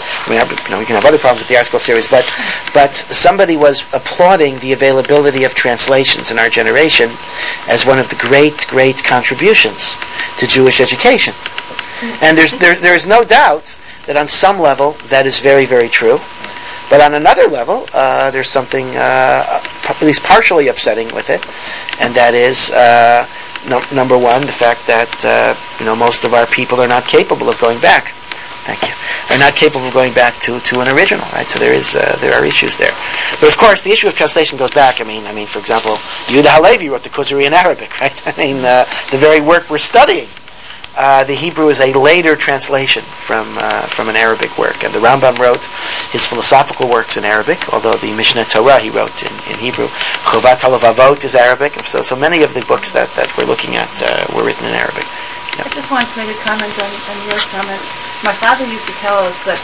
We can have other problems with the Art Scroll series, but somebody was applauding the availability of translations in our generation as one of the great contributions to Jewish education. And there is no doubt that on some level that is very, very true. But on another level, there's something at least partially upsetting with it, and that is number one, the fact that most of our people are not capable of going back. Thank you. Are not capable of going back to an original, right? So there are issues there. But of course, the issue of translation goes back. For example, Yehuda Halevi wrote the Kuzari in Arabic, right? The very work we're studying. The Hebrew is a later translation from an Arabic work, and the Rambam wrote his philosophical works in Arabic, although the Mishneh Torah he wrote in Hebrew. Chovat HaLevavot is Arabic, and so many of the books that we're looking at were written in Arabic. I just wanted to make a comment on your comment. My father used to tell us that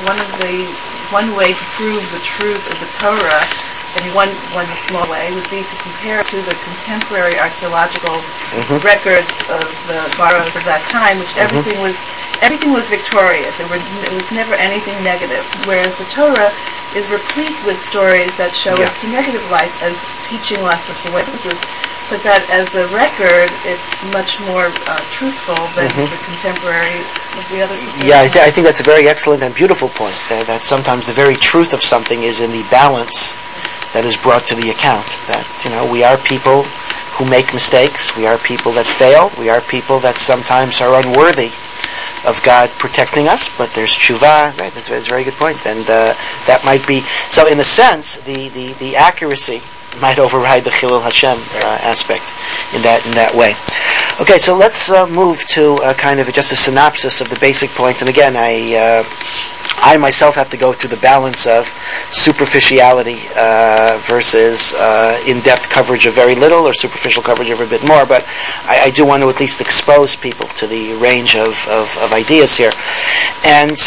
one way to prove the truth of the Torah, in one small way, would be to compare it to the contemporary archaeological records of the boroughs of that time, which everything was victorious. It was never anything negative. Whereas the Torah is replete with stories that show us to negative light as teaching lessons for witnesses. But that as a record, it's much more truthful than the contemporary of the other. Yeah, I think that's a very excellent and beautiful point. That sometimes the very truth of something is in the balance that is brought to the account. That we are people who make mistakes. We are people that fail. We are people that sometimes are unworthy of God protecting us. But there's tshuva, right? That's a very good point. And that might be so. In a sense, the accuracy might override the Chilul Hashem aspect in that way. Okay, so let's move to kind of just a synopsis of the basic points. And again, I myself have to go through the balance of superficiality versus in-depth coverage of very little or superficial coverage of a bit more. But I do want to at least expose people to the range of ideas here. And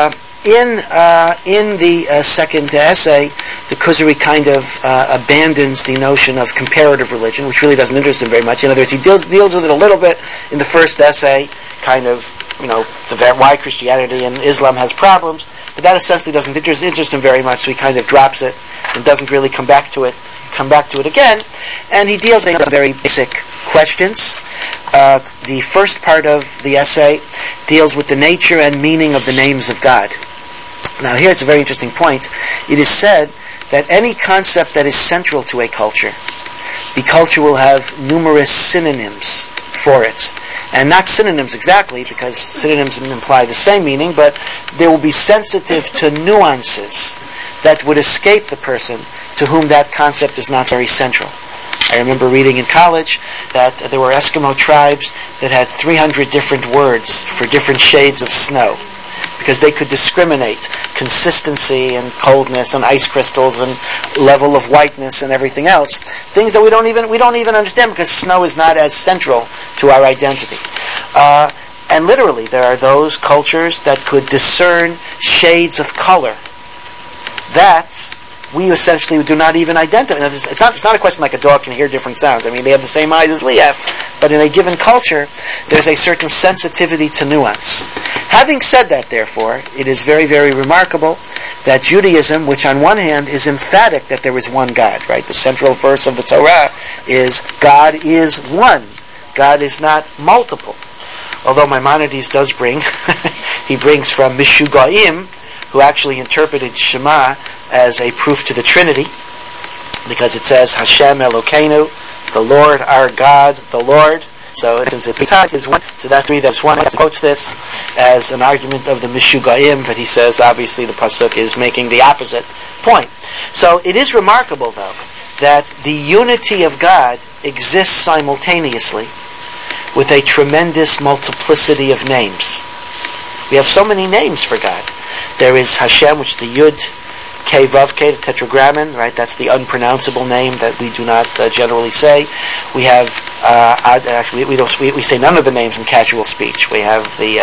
in the second essay, the Kuzari kind of abandons the notion of comparative religion, which really doesn't interest him very much. In other words, he deals with it a little bit in the first essay, kind of, why Christianity and Islam has problems, but that essentially doesn't interest him very much, so he kind of drops it and doesn't really come back to it again. And he deals with very basic questions. The first part of the essay deals with the nature and meaning of the names of God. Now here it's a very interesting point. It is said that any concept that is central to a culture, the culture will have numerous synonyms for it. And not synonyms exactly, because synonyms imply the same meaning, but they will be sensitive to nuances that would escape the person to whom that concept is not very central. I remember reading in college that there were Eskimo tribes that had 300 different words for different shades of snow. because they could discriminate consistency and coldness and ice crystals and level of whiteness and everything else. Things that we don't even understand because snow is not as central to our identity. And literally, there are those cultures that could discern shades of color that we essentially do not even identify. It's not a question like a dog can hear different sounds. I mean, they have the same eyes as we have. But in a given culture, there's a certain sensitivity to nuance. Having said that, therefore, it is very, very remarkable that Judaism, which on one hand is emphatic that there is one God, right? The central verse of the Torah is God is one. God is not multiple. Although Maimonides does bring, he brings from Mishugaim, who actually interpreted Shema as a proof to the Trinity, because it says Hashem Elokeinu, the Lord our God, the Lord. So it is one. So that's three. That's one. He quotes this as an argument of the Mishugaim, but he says obviously the pasuk is making the opposite point. So it is remarkable, though, that the unity of God exists simultaneously with a tremendous multiplicity of names. We have so many names for God. There is Hashem, which is the Yud, Kei Vav Kei, the Tetragrammaton, right? That's the unpronounceable name that we do not generally say. We have actually we say none of the names in casual speech. We have the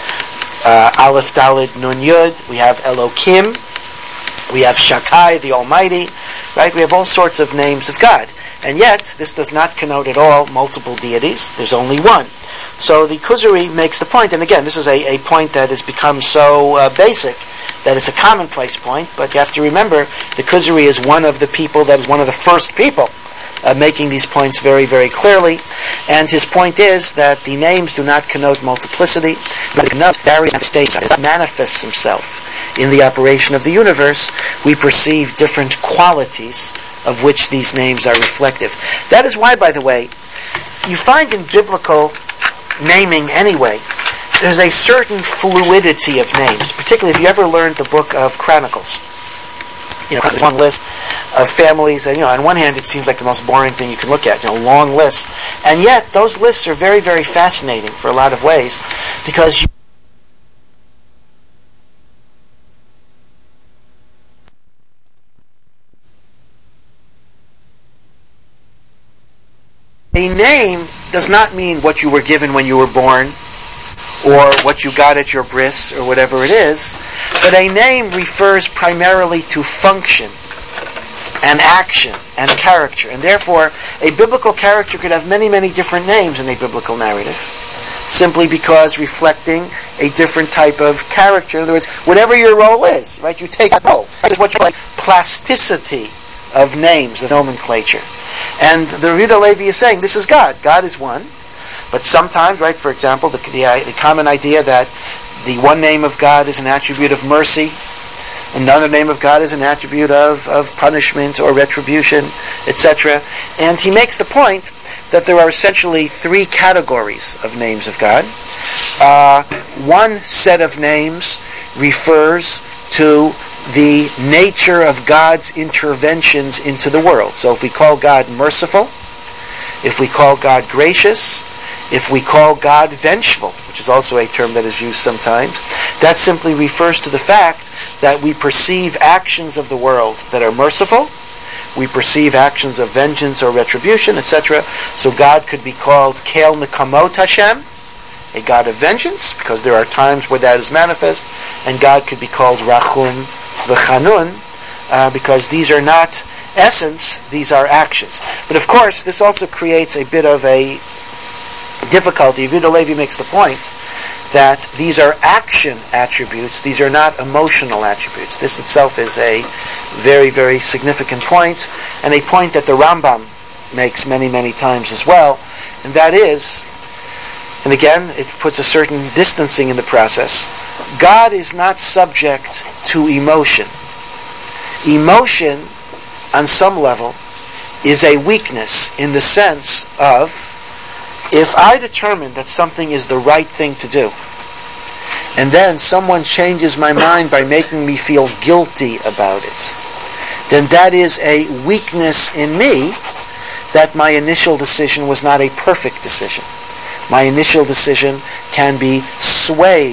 Aleph Daled Nun Yud. We have Elokim. We have Shaddai, the Almighty, right? We have all sorts of names of God. And yet, this does not connote at all multiple deities. There's only one. So the Kuzari makes the point, and again, this is a point that has become so basic that it's a commonplace point, but you have to remember, the Kuzari is one of the people, that is one of the first people making these points very, very clearly. And his point is that the names do not connote multiplicity, but connote various states. It manifests himself in the operation of the universe. We perceive different qualities of which these names are reflective. That is why, by the way, you find in biblical naming anyway, there's a certain fluidity of names, particularly if you ever learned the book of Chronicles. You know, there's one list of families, and on one hand it seems like the most boring thing you can look at, long lists. And yet, those lists are very, very fascinating for a lot of ways, because a name does not mean what you were given when you were born, or what you got at your bris, or whatever it is, but a name refers primarily to function, and action, and character. And therefore, a biblical character could have many, many different names in a biblical narrative, simply because reflecting a different type of character. In other words, whatever your role is, right? You take a role. That's what you like plasticity of names, of nomenclature. And the Yehuda Levi is saying, this is God. God is one. But sometimes, right, for example, the common idea that the one name of God is an attribute of mercy, another name of God is an attribute of punishment or retribution, etc. And he makes the point that there are essentially three categories of names of God. One set of names refers to the nature of God's interventions into the world. So if we call God merciful, if we call God gracious, if we call God vengeful, which is also a term that is used sometimes, that simply refers to the fact that we perceive actions of the world that are merciful, we perceive actions of vengeance or retribution, etc. So God could be called Kel Nekamot Hashem, a God of vengeance, because there are times where that is manifest, and God could be called Rachum V'Chanun, because these are not essence, these are actions. But of course, this also creates a bit of a difficulty. Yehuda Levi makes the point that these are action attributes, these are not emotional attributes. This itself is a very, very significant point, and a point that the Rambam makes many, many times as well, and that is, and again, it puts a certain distancing in the process, God is not subject to emotion. Emotion, on some level, is a weakness in the sense of, if I determine that something is the right thing to do, and then someone changes my mind by making me feel guilty about it, then that is a weakness in me that my initial decision was not a perfect decision. My initial decision can be swayed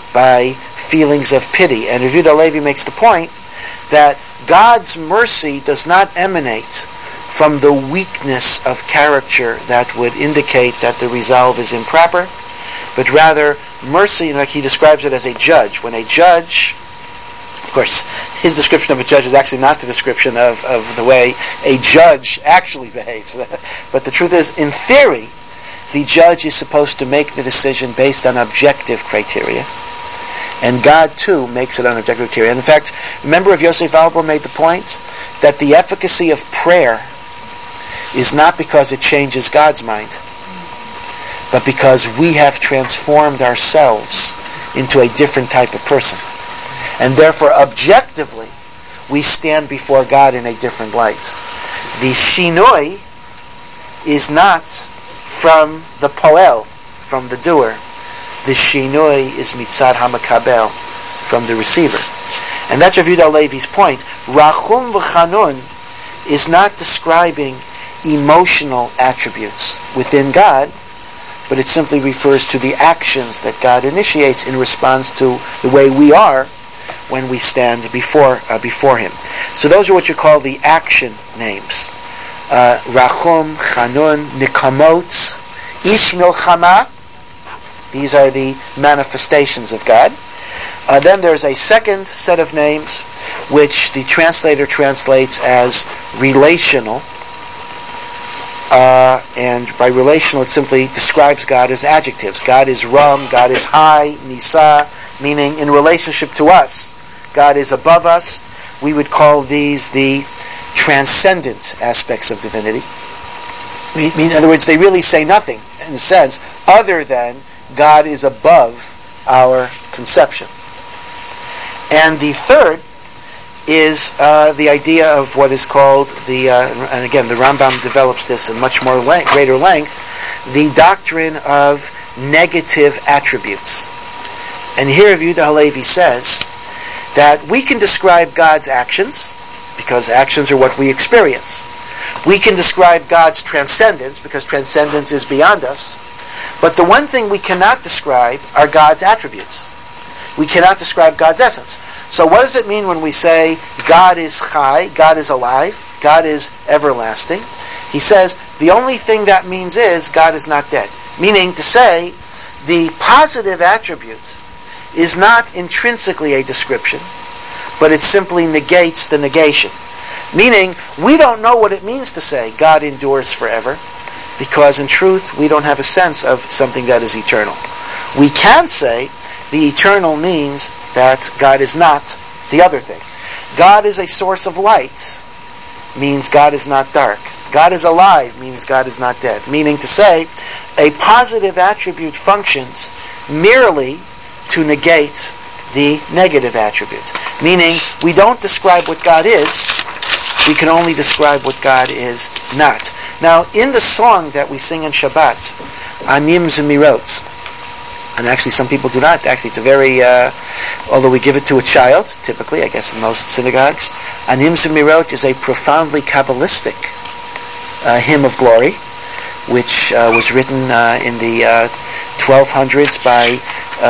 by feelings of pity. And Rav Yehuda Halevi makes the point that God's mercy does not emanate from the weakness of character that would indicate that the resolve is improper, but rather mercy, like he describes it as a judge. When a judge, of course, his description of a judge is actually not the description of the way a judge actually behaves. But the truth is, in theory, the judge is supposed to make the decision based on objective criteria. And God, too, makes it on objective criteria. And in fact, remember if Yosef Albo made the point that the efficacy of prayer is not because it changes God's mind, but because we have transformed ourselves into a different type of person. And therefore, objectively, we stand before God in a different light. The shinoi is not from the poel, from the doer. The shinoi is mitzad hamakabel, from the receiver. And that's Rav Yehuda Halevi's point. Rachum v'chanun is not describing emotional attributes within God, but it simply refers to the actions that God initiates in response to the way we are when we stand before Him. So those are what you call the action names. Rachum, Chanun, Nikamot, Ish Milchama. These are the manifestations of God. Then there's a second set of names, which the translator translates as relational. And by relational, it simply describes God as adjectives. God is Ram, God is high, Nisa, meaning in relationship to us. God is above us. We would call these the transcendent aspects of divinity. In other words, they really say nothing, in a sense, other than God is above our conception. And the third is the idea of what is called and again the Rambam develops this in much more greater length, the doctrine of negative attributes. And here Rav Yehuda Halevi says that we can describe God's actions, because actions are what we experience. We can describe God's transcendence, because transcendence is beyond us. But the one thing we cannot describe are God's attributes. We cannot describe God's essence. So what does it mean when we say God is chai, God is alive, God is everlasting? He says the only thing that means is God is not dead. Meaning to say the positive attribute is not intrinsically a description, but it simply negates the negation. Meaning we don't know what it means to say God endures forever, because in truth we don't have a sense of something that is eternal. We can say the eternal means that God is not the other thing. God is a source of light, means God is not dark. God is alive, means God is not dead. Meaning to say, a positive attribute functions merely to negate the negative attribute. Meaning, we don't describe what God is, we can only describe what God is not. Now, in the song that we sing in Shabbat, Anim Zemirot, and actually some people do not. Actually, it's a very, although we give it to a child, typically, I guess in most synagogues, Anim Zemirot is a profoundly Kabbalistic hymn of glory, which was written in the 1200s by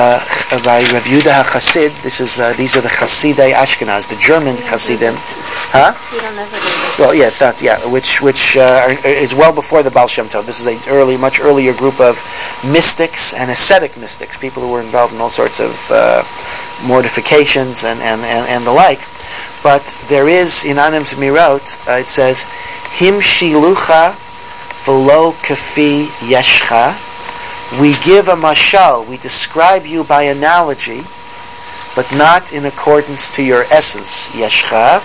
Rav Yehuda HaChassid. These are the Chasidei Ashkenaz, the German Chassidim. Huh? We don't ever do that. Well, yeah, it's not. Yeah, which is well before the Baal Shem Tov. This is a much earlier group of mystics and ascetic mystics, people who were involved in all sorts of mortifications and the like. But there is in Anim Zemirot, it says, Him shilucha v'lo kafi yeshcha. We give a mashal, we describe you by analogy, but not in accordance to your essence, yeshcha.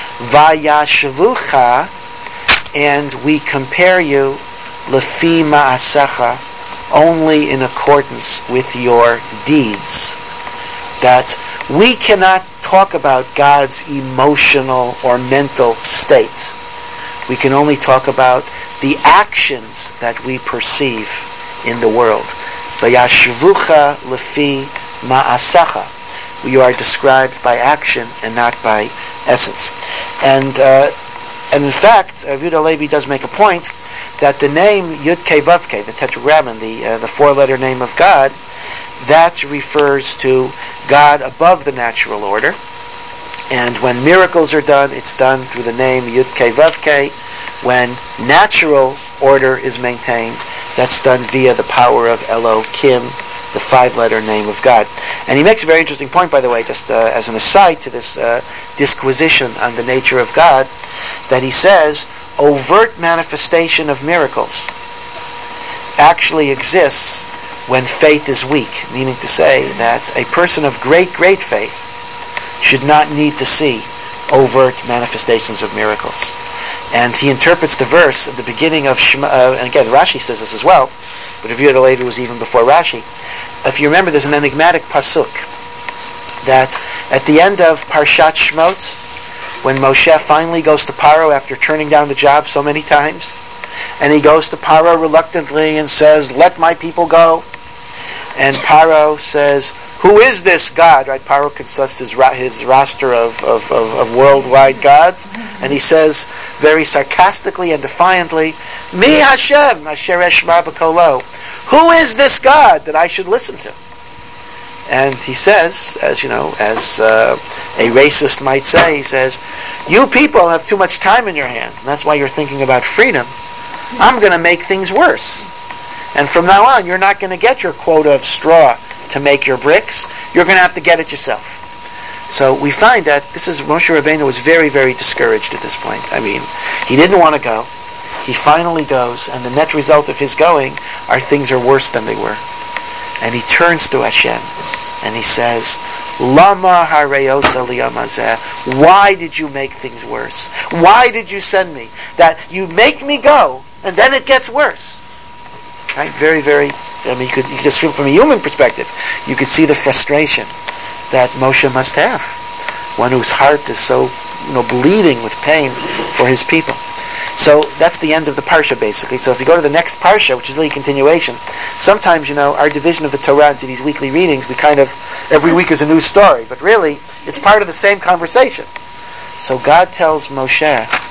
Vayashvucha, and we compare you lefi ma'asecha, only in accordance with your deeds. That we cannot talk about God's emotional or mental state. We can only talk about the actions that we perceive in the world. Vayashvucha lefi ma'asecha. You are described by action and not by essence. And in fact, Rav Yehuda Halevi does make a point that the name Yud Kei Vav Kei, the Tetragrammaton, the four-letter name of God, that refers to God above the natural order. And when miracles are done, it's done through the name Yud-Kei Vav-Kei. When natural order is maintained, that's done via the power of Elohim, the 5-letter name of God. And he makes a very interesting point, by the way, just as an aside to this disquisition on the nature of God, that he says, overt manifestation of miracles actually exists when faith is weak, meaning to say that a person of great faith should not need to see overt manifestations of miracles. And he interprets the verse at the beginning of Shema, and again, Rashi says this as well, but if Yehuda Levi was even before Rashi. If you remember, there's an enigmatic pasuk that at the end of Parshat Shmot, when Moshe finally goes to Paro after turning down the job so many times, and he goes to Paro reluctantly and says, "Let my people go." And Paro says, "Who is this God?" Right? Paro consults his roster of worldwide gods, and he says very sarcastically and defiantly, "Mi Hashem, Asher Eshma B'Kolo." Who is this God that I should listen to? And he says, as you know, as a racist might say, he says, "You people have too much time in your hands, and that's why you're thinking about freedom. I'm going to make things worse. And from now on, you're not going to get your quota of straw to make your bricks. You're going to have to get it yourself." So we find that Moshe Rabbeinu was very, very discouraged at this point. I mean, he didn't want to go. He finally goes, and the net result of his going are things are worse than they were. And he turns to Hashem, and he says, "Lama harayota liyamazeh." Why did you make things worse? Why did you send me? That you make me go, and then it gets worse. Right? Very, very, I mean, you could just feel from a human perspective, you could see the frustration that Moshe must have. One whose heart is so, bleeding with pain for his people. So that's the end of the Parsha, basically. So if you go to the next Parsha, which is really a continuation, sometimes, our division of the Torah into these weekly readings, we kind of, every week is a new story, but really, it's part of the same conversation. So God tells Moshe,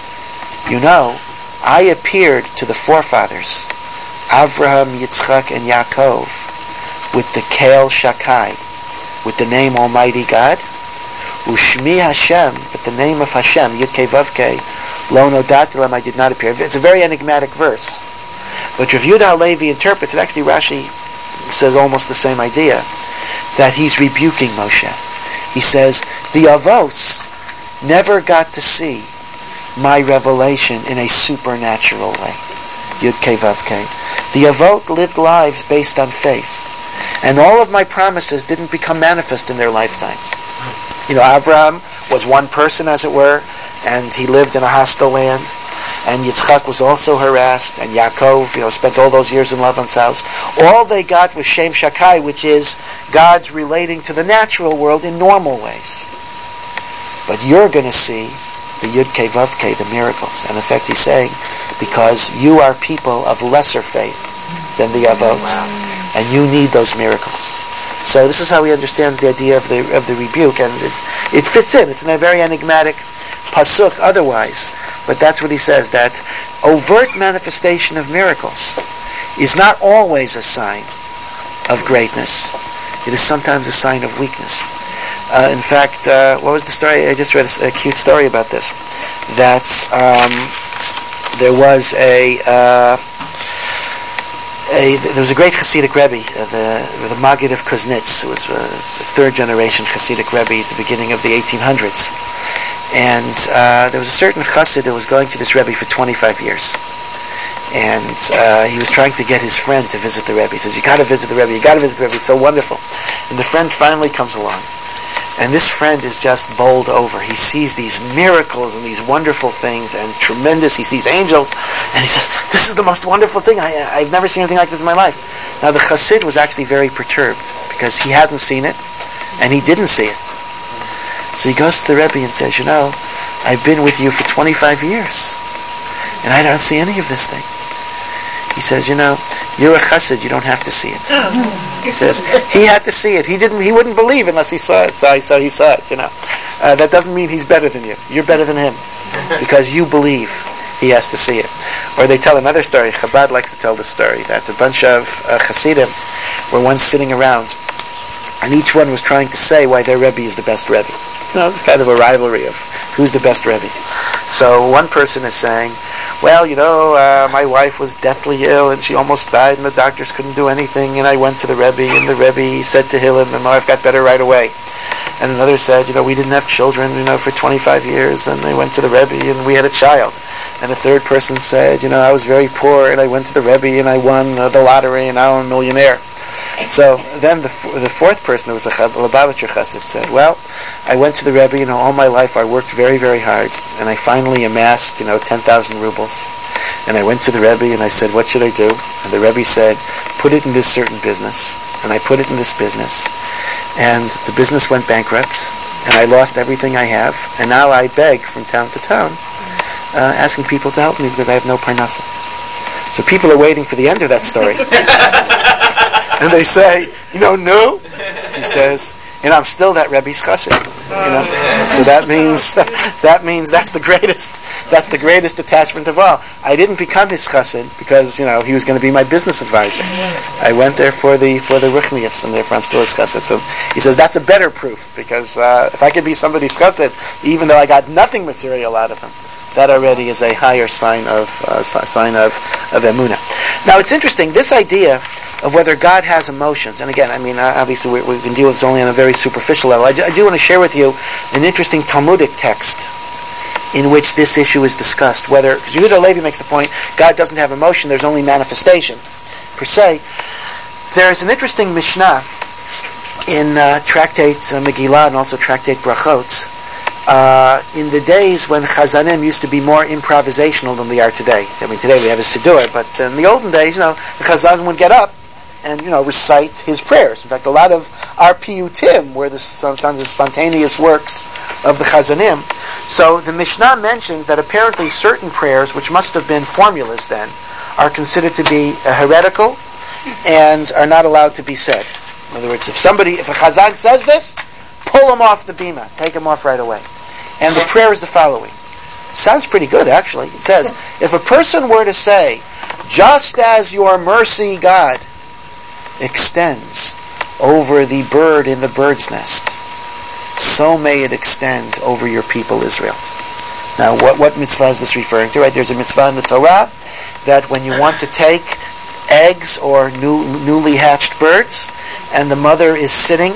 I appeared to the forefathers, Avraham, Yitzchak, and Yaakov, with the Kel Shakai, with the name Almighty God, Ushmi Hashem, but the name of Hashem, Yud-Kei Vav-Kei, Lo Nodati Lam, I did not appear. It's a very enigmatic verse. But Rav Yehuda Halevi interprets it. Actually, Rashi says almost the same idea, that he's rebuking Moshe. He says, the Avos never got to see my revelation in a supernatural way. Yud-Kei Vav-Kei. The Avot lived lives based on faith. And all of my promises didn't become manifest in their lifetime. Avraham was one person, as it were, and he lived in a hostile land. And Yitzchak was also harassed, and Yaakov, spent all those years in Laban's house. All they got was Shem Shakai, which is God's relating to the natural world in normal ways. But you're going to see the Yud-Kei Vav-Kei, the miracles. And in fact, he's saying, because you are people of lesser faith than the Avot, and you need those miracles. So this is how he understands the idea of the rebuke, and it fits in. It's in a very enigmatic pasuk otherwise, but that's what he says, that overt manifestation of miracles is not always a sign of greatness. It is sometimes a sign of weakness. In fact, what was the story? I just read a cute story about this. That there was there was a great Hasidic Rebbe, the Maggid of Kuznets, who was a third generation Hasidic Rebbe at the beginning of the 1800s. And there was a certain Chassid who was going to this Rebbe for 25 years. And he was trying to get his friend to visit the Rebbe. He says, you gotta visit the Rebbe, it's so wonderful. And the friend finally comes along. And this friend is just bowled over. He sees these miracles and these wonderful things and tremendous. He sees angels, and he says, this is the most wonderful thing. I've never seen anything like this in my life. Now the Chassid was actually very perturbed because he hadn't seen it and he didn't see it. So he goes to the Rebbe and says, I've been with you for 25 years and I don't see any of this thing. He says, you're a chassid, you don't have to see it. He says, he had to see it. He wouldn't believe unless he saw it. So he saw it, That doesn't mean he's better than you. You're better than him. Because you believe he has to see it. Or they tell another story. Chabad likes to tell this story, that a bunch of chassidim were once sitting around And each one was trying to say why their Rebbe is the best Rebbe. It's kind of a rivalry of who's the best Rebbe. So one person is saying, well, my wife was deathly ill and she almost died and the doctors couldn't do anything, and I went to the Rebbe and the Rebbe said to Hillel, and my wife got better right away. And another said, we didn't have children, for 25 years, and I went to the Rebbe and we had a child. And a third person said, I was very poor and I went to the Rebbe and I won the lottery and now I'm a millionaire. So then the fourth person, who was a Lubavitcher Chassid, said, well, I went to the Rebbe, all my life I worked very, very hard, and I finally amassed, 10,000 rubles. And I went to the Rebbe and I said, what should I do? And the Rebbe said, put it in this certain business. And I put it in this business. And the business went bankrupt, and I lost everything I have, and now I beg from town to town, asking people to help me because I have no parnasa. So people are waiting for the end of that story. And they say, no. He says, I'm still that Rebbe's chassid. So that means that's the greatest attachment of all. I didn't become his chassid because, he was going to be my business advisor. I went there for the ruchnius, and therefore I'm still his chassid. So he says that's a better proof, because if I could be somebody's chassid, even though I got nothing material out of him, that already is a higher sign of emunah. Now it's interesting, this idea of whether God has emotions, and again, obviously we can deal with this only on a very superficial level. I do want to share with you an interesting Talmudic text in which this issue is discussed. Because Yehuda Levi makes the point, God doesn't have emotion, there's only manifestation, per se. There is an interesting Mishnah in Tractate Megillah and also Tractate Brachot, in the days when Chazanim used to be more improvisational than they are today. Today we have a Siddur, but in the olden days, the Chazan would get up and, recite his prayers. In fact, a lot of our piyutim were sometimes the spontaneous works of the Chazanim. So the Mishnah mentions that apparently certain prayers, which must have been formulas then, are considered to be heretical and are not allowed to be said. In other words, if a Chazan says this, pull him off the bima, take him off right away. And the prayer is the following. It sounds pretty good, actually. It says, if a person were to say, just as your mercy, God, extends over the bird in the bird's nest, so may it extend over your people Israel. Now, what mitzvah is this referring to? Right? There's a mitzvah in the Torah that when you want to take eggs or newly hatched birds, and the mother is sitting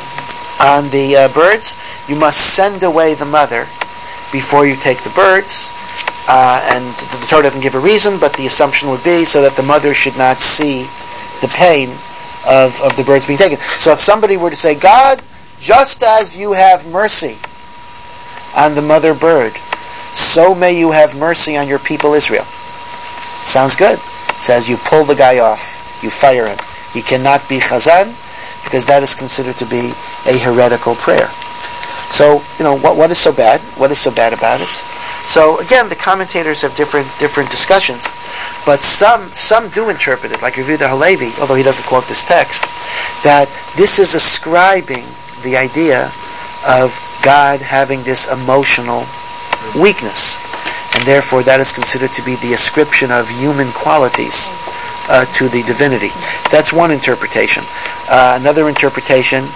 on the birds, you must send away the mother before you take the birds. And the Torah doesn't give a reason, but the assumption would be so that the mother should not see the pain of the birds being taken. So if somebody were to say, God, just as you have mercy on the mother bird, so may you have mercy on your people Israel. Sounds good. It says you pull the guy off, you fire him. He cannot be chazan, because that is considered to be a heretical prayer. So, what is so bad? What is so bad about it? So, again, the commentators have different discussions, but some do interpret it, like Yehuda Halevi, although he doesn't quote this text, that this is ascribing the idea of God having this emotional weakness, and therefore that is considered to be the ascription of human qualities to the divinity. That's one interpretation. Another interpretation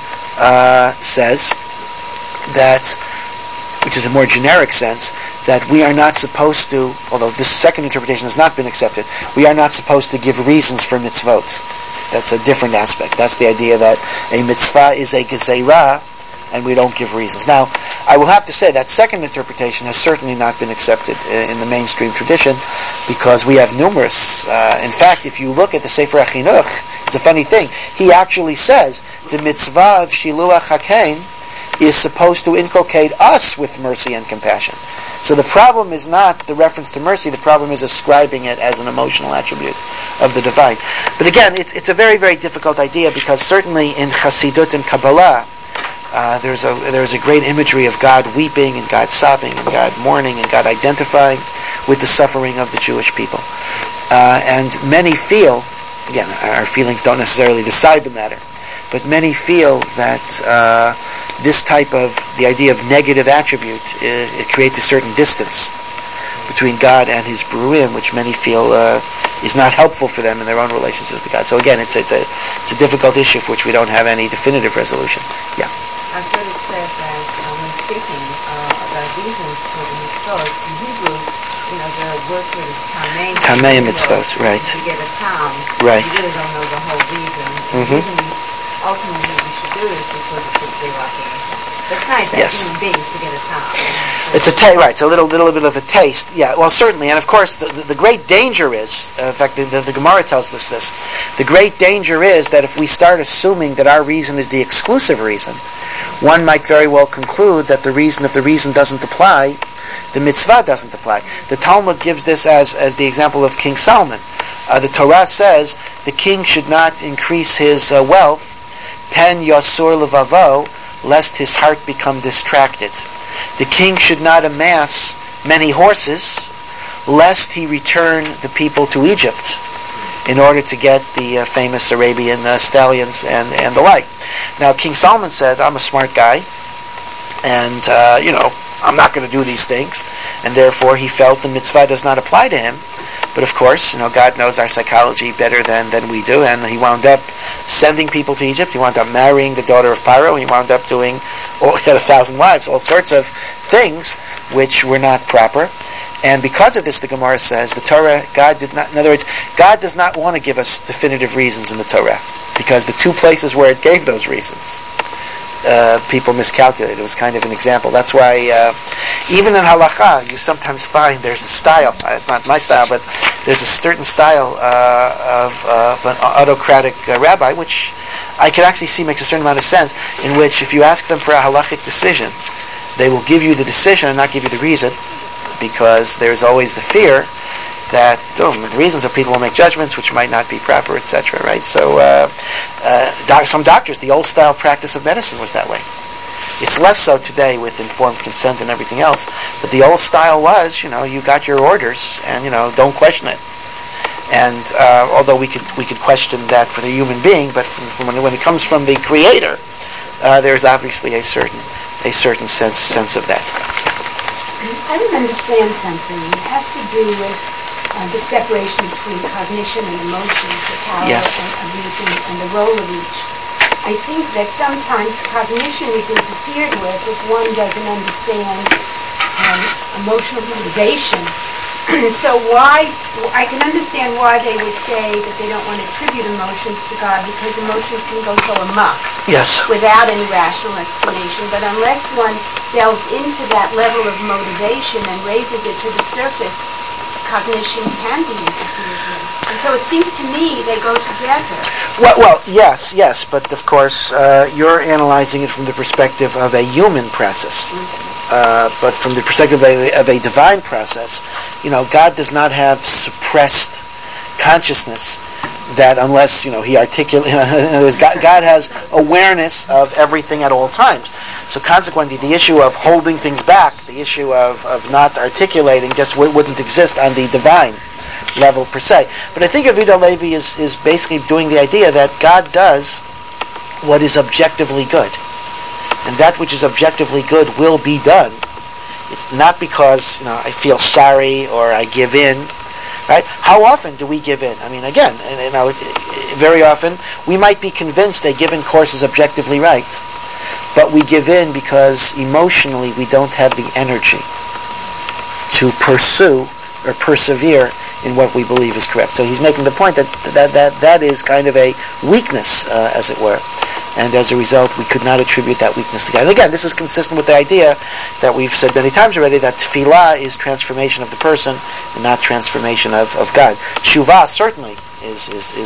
says that, which is a more generic sense, that we are not supposed to, although this second interpretation has not been accepted, we are not supposed to give reasons for mitzvot. That's a different aspect. That's the idea that a mitzvah is a gezeirah, and we don't give reasons. Now, I will have to say that second interpretation has certainly not been accepted in the mainstream tradition, because we have numerous. In fact, if you look at the Sefer HaChinuch, it's a funny thing. He actually says the mitzvah of Shiluach HaKain is supposed to inculcate us with mercy and compassion. So the problem is not the reference to mercy, the problem is ascribing it as an emotional attribute of the divine. But again, it's a very, very difficult idea, because certainly in Chassidut and Kabbalah, there's a great imagery of God weeping and God sobbing and God mourning and God identifying with the suffering of the Jewish people. And many feel, again, our feelings don't necessarily decide the matter, but many feel that this type of, the idea of negative attribute, it creates a certain distance between God and His Bruim, which many feel is not helpful for them in their own relationship with God. So again, it's a difficult issue for which we don't have any definitive resolution. Yeah. I've heard it said that when speaking about reasons for the mitzvot, in Hebrew, the word for it is tamei. Tamei mitzvot, right. To get a tam, right. You really don't know the whole reason. The reason ultimately we should do it is because it's a big operation. It's nice as human beings to get a tam. It's right. It's a little bit of a taste. Yeah, well, certainly. And of course, the great danger is, in fact, the Gemara tells us this, the great danger is that if we start assuming that our reason is the exclusive reason, one might very well conclude that if the reason doesn't apply, the mitzvah doesn't apply. The Talmud gives this as the example of King Solomon. The Torah says the king should not increase his wealth, pen yasur levavo, lest his heart become distracted. The king should not amass many horses, lest he return the people to Egypt in order to get the famous Arabian stallions and the like. Now, King Solomon said, I'm a smart guy, and, I'm not going to do these things, and therefore he felt the mitzvah does not apply to him. But of course, God knows our psychology better than we do, and he wound up sending people to Egypt. He wound up marrying the daughter of Pharaoh. He wound up doing, he had 1,000 wives, all sorts of things which were not proper. And because of this, the Gemara says, the Torah, God does not want to give us definitive reasons in the Torah, because the two places where it gave those reasons, people miscalculated. It was kind of an example. That's why even in halacha, you sometimes find there's a style. It's not my style, but there's a certain style of an autocratic rabbi, which I can actually see makes a certain amount of sense, in which if you ask them for a halachic decision, they will give you the decision and not give you the reason, because there's always the fear that the reasons are people will make judgments which might not be proper, etc. Right? So some doctors, the old style practice of medicine was that way. It's less so today with informed consent and everything else. But the old style was, you got your orders and don't question it. And although we could question that for the human being, but from when it comes from the Creator, there's obviously a certain sense of that. I don't understand something. It has to do with the separation between cognition and emotions, the power of each and the role of each. I think that sometimes cognition is interfered with if one doesn't understand emotional motivation. So I can understand why they would say that they don't want to attribute emotions to God, because emotions can go so amok without any rational explanation. But unless one delves into that level of motivation and raises it to the surface, cognition can be interfered with. And so it seems to me they go together. Well, yes, but of course you're analyzing it from the perspective of a human process. But from the perspective of a divine process, God does not have suppressed consciousness that unless, he articulates, God has awareness of everything at all times. So consequently, the issue of holding things back, the issue of not articulating just wouldn't exist on the divine level per se. But I think Avida Levi is basically doing the idea that God does what is objectively good. And that which is objectively good will be done. It's not because, I feel sorry or I give in. Right? How often do we give in? I mean, again, very often we might be convinced a given course is objectively right, but we give in because emotionally we don't have the energy to pursue or persevere in what we believe is correct. So he's making the point that is kind of a weakness, as it were. And as a result, we could not attribute that weakness to God. And again, this is consistent with the idea that we've said many times already, that tefillah is transformation of the person and not transformation of God. Teshuvah certainly is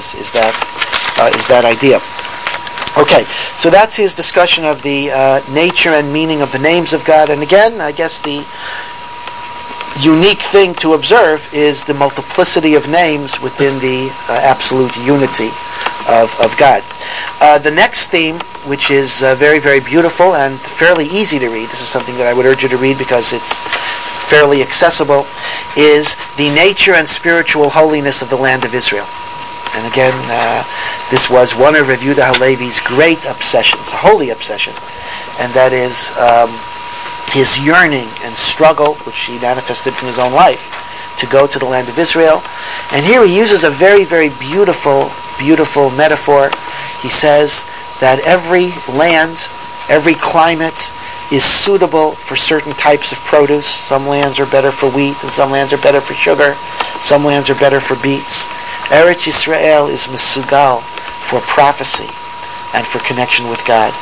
that idea. Okay, so that's his discussion of the nature and meaning of the names of God. And again, I guess the unique thing to observe is the multiplicity of names within the absolute unity of God. The next theme, which is very, very beautiful and fairly easy to read, this is something that I would urge you to read because it's fairly accessible, is the nature and spiritual holiness of the land of Israel. And again, this was one of Rav Yehuda Halevi's great obsessions, a holy obsession, and that is his yearning and struggle, which he manifested in his own life, to go to the land of Israel. And here he uses a very, very beautiful, beautiful metaphor. He says that every land, every climate is suitable for certain types of produce. Some lands are better for wheat, and some lands are better for sugar. Some lands are better for beets. Eretz Yisrael is mesugal for prophecy and for connection with God.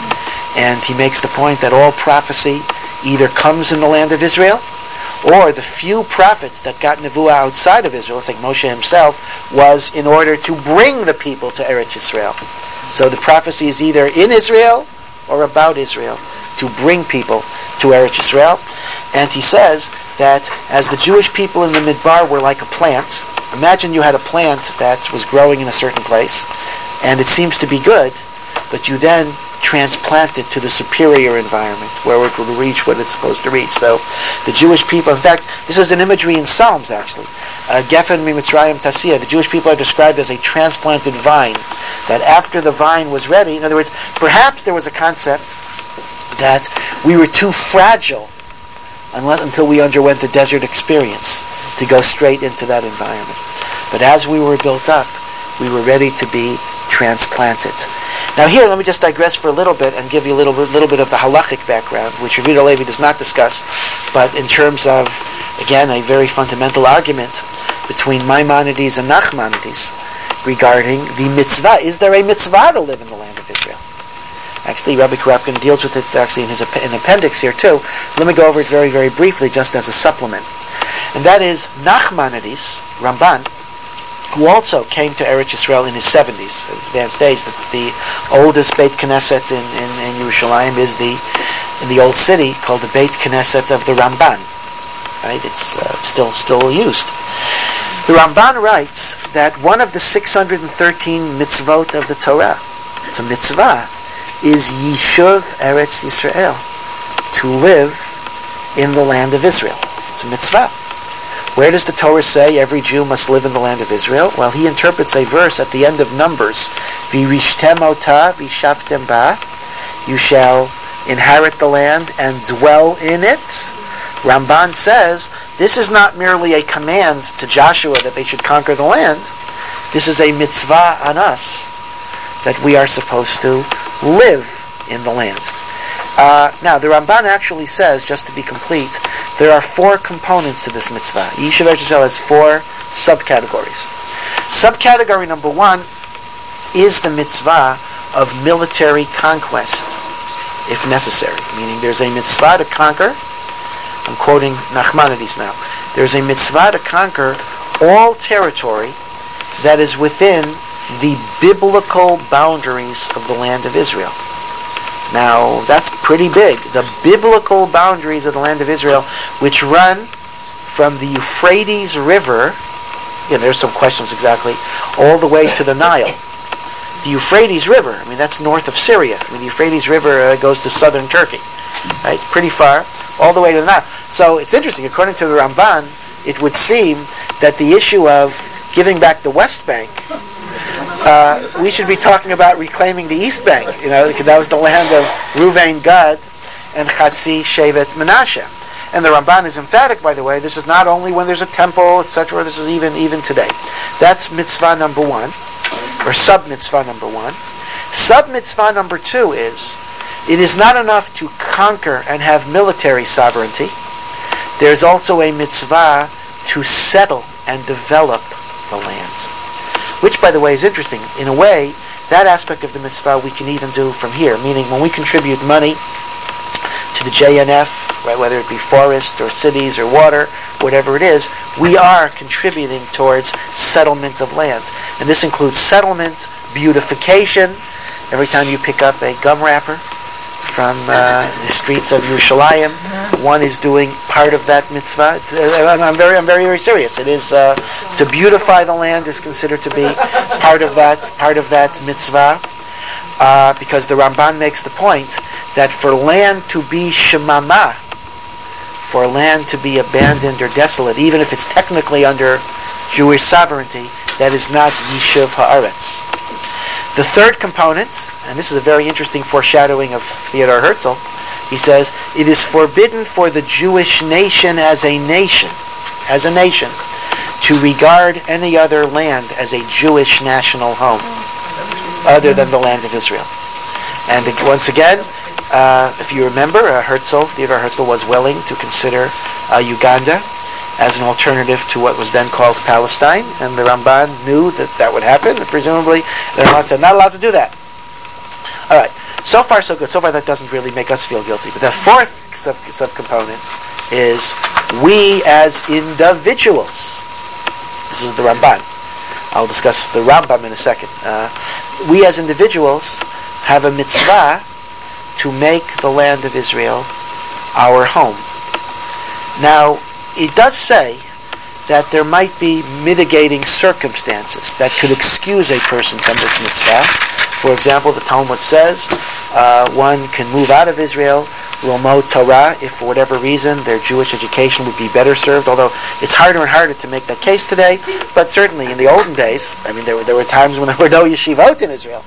And he makes the point that all prophecy either comes in the land of Israel, or the few prophets that got nevuah outside of Israel, it's like Moshe himself, was in order to bring the people to Eretz Yisrael. So the prophecy is either in Israel or about Israel, to bring people to Eretz Yisrael. And he says that as the Jewish people in the Midbar were like a plant, imagine you had a plant that was growing in a certain place, and it seems to be good, but you then transplant it to the superior environment where it will reach what it's supposed to reach. So the Jewish people, in fact, this is an imagery in Psalms actually. Geffen miMitzrayim Tasiyah, the Jewish people are described as a transplanted vine, that after the vine was ready, in other words, perhaps there was a concept that we were too fragile until we underwent the desert experience to go straight into that environment. But as we were built up, we were ready to be transplanted. Now here, let me just digress for a little bit and give you a little bit of the halachic background, which Rabbi Levi does not discuss, but in terms of, again, a very fundamental argument between Maimonides and Nachmanides regarding the mitzvah. Is there a mitzvah to live in the land of Israel? Actually, Rabbi Karapkin deals with it actually in his appendix here too. Let me go over it very, very briefly just as a supplement. And that is Nachmanides, Ramban, who also came to Eretz Yisrael in his 70s, advanced age. The oldest Beit Knesset in Yerushalayim is in the old city called the Beit Knesset of the Ramban. Right? It's still used. The Ramban writes that one of the 613 mitzvot of the Torah, it's a mitzvah, is Yishuv Eretz Yisrael, to live in the land of Israel. It's a mitzvah. Where does the Torah say every Jew must live in the land of Israel? Well, he interprets a verse at the end of Numbers, V'rishtem ota v'shaftem ba, you shall inherit the land and dwell in it. Ramban says, this is not merely a command to Joshua that they should conquer the land. This is a mitzvah on us, that we are supposed to live in the land. Now, the Ramban actually says, just to be complete, there are 4 components to this mitzvah. Yishuv Eretz Yisrael has 4 subcategories. Subcategory number 1 is the mitzvah of military conquest, if necessary. Meaning there's a mitzvah to conquer, I'm quoting Nachmanides now, there's a mitzvah to conquer all territory that is within the biblical boundaries of the land of Israel. Now, that's pretty big. The biblical boundaries of the land of Israel, which run from the Euphrates River, there's some questions exactly, all the way to the Nile. The Euphrates River, that's north of Syria. The Euphrates River goes to southern Turkey. Right? It's pretty far, all the way to the Nile. So it's interesting, according to the Ramban, it would seem that the issue of giving back the West Bank, we should be talking about reclaiming the East Bank. That was the land of Ruvain, Gad, and Chatzi, Shevet, Menashe. And the Ramban is emphatic, by the way, this is not only when there's a temple, etc., this is even today. That's mitzvah number 1, or sub-mitzvah number 1. Sub-mitzvah number 2 is, it is not enough to conquer and have military sovereignty. There's also a mitzvah to settle and develop the lands. Which, by the way, is interesting. In a way, that aspect of the mitzvah we can even do from here. Meaning, when we contribute money to the JNF, right, whether it be forest or cities or water, whatever it is, we are contributing towards settlement of land. And this includes settlement, beautification. Every time you pick up a gum wrapper from the streets of Yerushalayim, one is doing part of that mitzvah. I'm very, very serious. It is to beautify the land is considered to be part of that mitzvah, because the Ramban makes the point that for land to be shemama, for land to be abandoned or desolate, even if it's technically under Jewish sovereignty, that is not Yishuv Haaretz. The third component, and this is a very interesting foreshadowing of Theodor Herzl, He says, it is forbidden for the Jewish nation as a nation, to regard any other land as a Jewish national home, other than the land of Israel. And once again, if you remember, Theodor Herzl was willing to consider Uganda as an alternative to what was then called Palestine, and the Ramban knew that would happen, and presumably the Ramban said, not allowed to do that. Alright, so far so good. So far that doesn't really make us feel guilty. But the fourth subcomponent is we as individuals. This is the Ramban. I'll discuss the Rambam in a second. We as individuals have a mitzvah to make the land of Israel our home. Now, it does say that there might be mitigating circumstances that could excuse a person from this mitzvah. For example, the Talmud says one can move out of Israel, Lomod Torah, if for whatever reason their Jewish education would be better served, although it's harder and harder to make that case today, but certainly in the olden days, I mean, there were times when there were no yeshivot in Israel.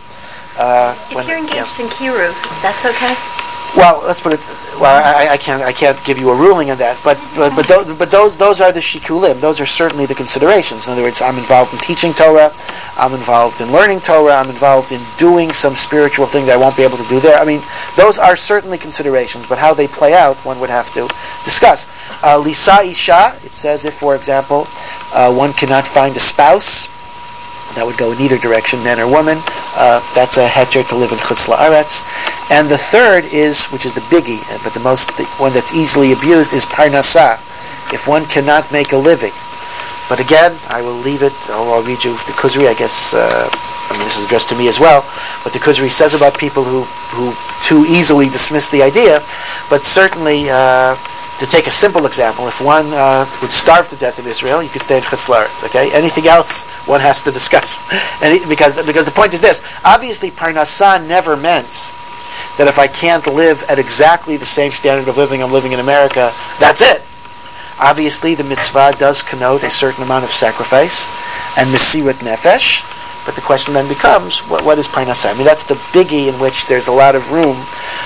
If you're engaged in kiruv, that's okay? Well, let's put it. Well, I can't give you a ruling on that, but those are the shikulim. Those are certainly the considerations. In other words, I'm involved in teaching Torah, I'm involved in learning Torah, I'm involved in doing some spiritual thing that I won't be able to do there. I mean, those are certainly considerations, but how they play out, one would have to discuss. Lisa Isha, it says if, for example, one cannot find a spouse. That would go in either direction, man or woman. That's a heter to live in Chutz La'aretz. And the third is, which is the biggie, but the one that's easily abused, is parnasah. If one cannot make a living. But again, I will leave it, I'll read you the Kuzri, I guess, this is addressed to me as well, what the Kuzri says about people who too easily dismiss the idea, but certainly, to take a simple example, if one would starve to death in Israel, you could stay in Chutz La'aretz, okay? Anything else, one has to discuss. Because the point is this, obviously Parnassah never meant that if I can't live at exactly the same standard of living I'm living in America, that's it. Obviously the mitzvah does connote a certain amount of sacrifice and mesirat nefesh, but the question then becomes, what is Parnassah? I mean, that's the biggie in which there's a lot of room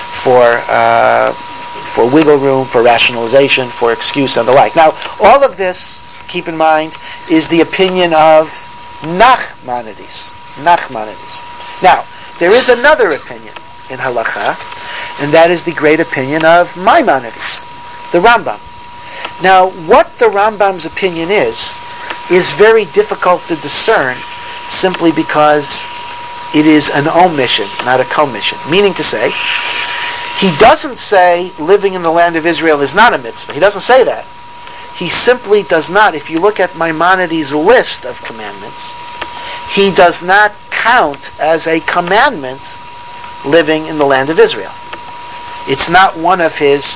for wiggle room, for rationalization, for excuse, and the like. Now, all of this, keep in mind, is the opinion of Nachmanides. Now, there is another opinion in Halakha, and that is the great opinion of Maimonides, the Rambam. Now, what the Rambam's opinion is very difficult to discern simply because it is an omission, not a commission. Meaning to say, he doesn't say living in the land of Israel is not a mitzvah. He doesn't say that. He simply does not. If you look at Maimonides' list of commandments, he does not count as a commandment living in the land of Israel. It's not one of his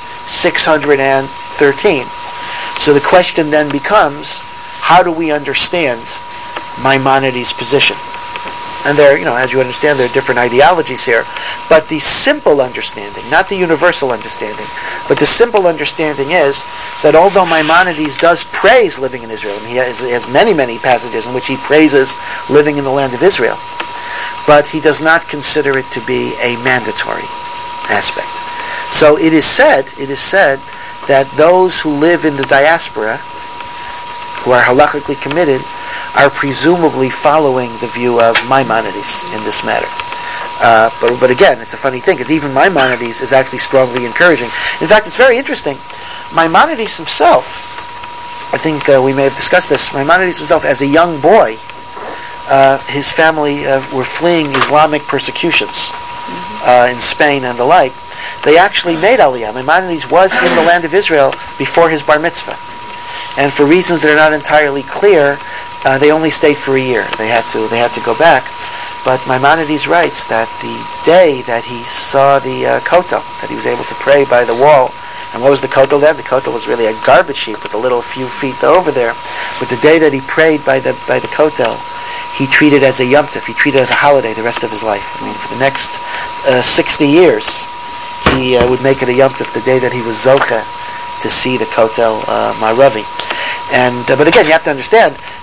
613. So the question then becomes, how do we understand Maimonides' position? And there, as you understand, there are different ideologies here. But the simple understanding, not the universal understanding, but the simple understanding is that although Maimonides does praise living in Israel, and he has many, many passages in which he praises living in the land of Israel, but he does not consider it to be a mandatory aspect. So it is said that those who live in the diaspora, who are halakhically committed, are presumably following the view of Maimonides in this matter. But again, it's a funny thing, because even Maimonides is actually strongly encouraging. In fact, it's very interesting. Maimonides himself, I think we may have discussed this, Maimonides himself, as a young boy, his family were fleeing Islamic persecutions in Spain and the like. They actually made Aliyah. Maimonides was in the land of Israel before his bar mitzvah. And for reasons that are not entirely clear, they only stayed for a year. They had to go back. But Maimonides writes that the day that he saw the kotel, that he was able to pray by the wall, and what was the kotel then? The kotel was really a garbage heap with a little few feet over there. But the day that he prayed by the kotel, he treated as a Yom Tov. He treated it as a holiday the rest of his life. I mean, for the next 60 years, he would make it a Yom Tov the day that he was Zocha to see the Kotel Ma'aravi. But again, you have to understand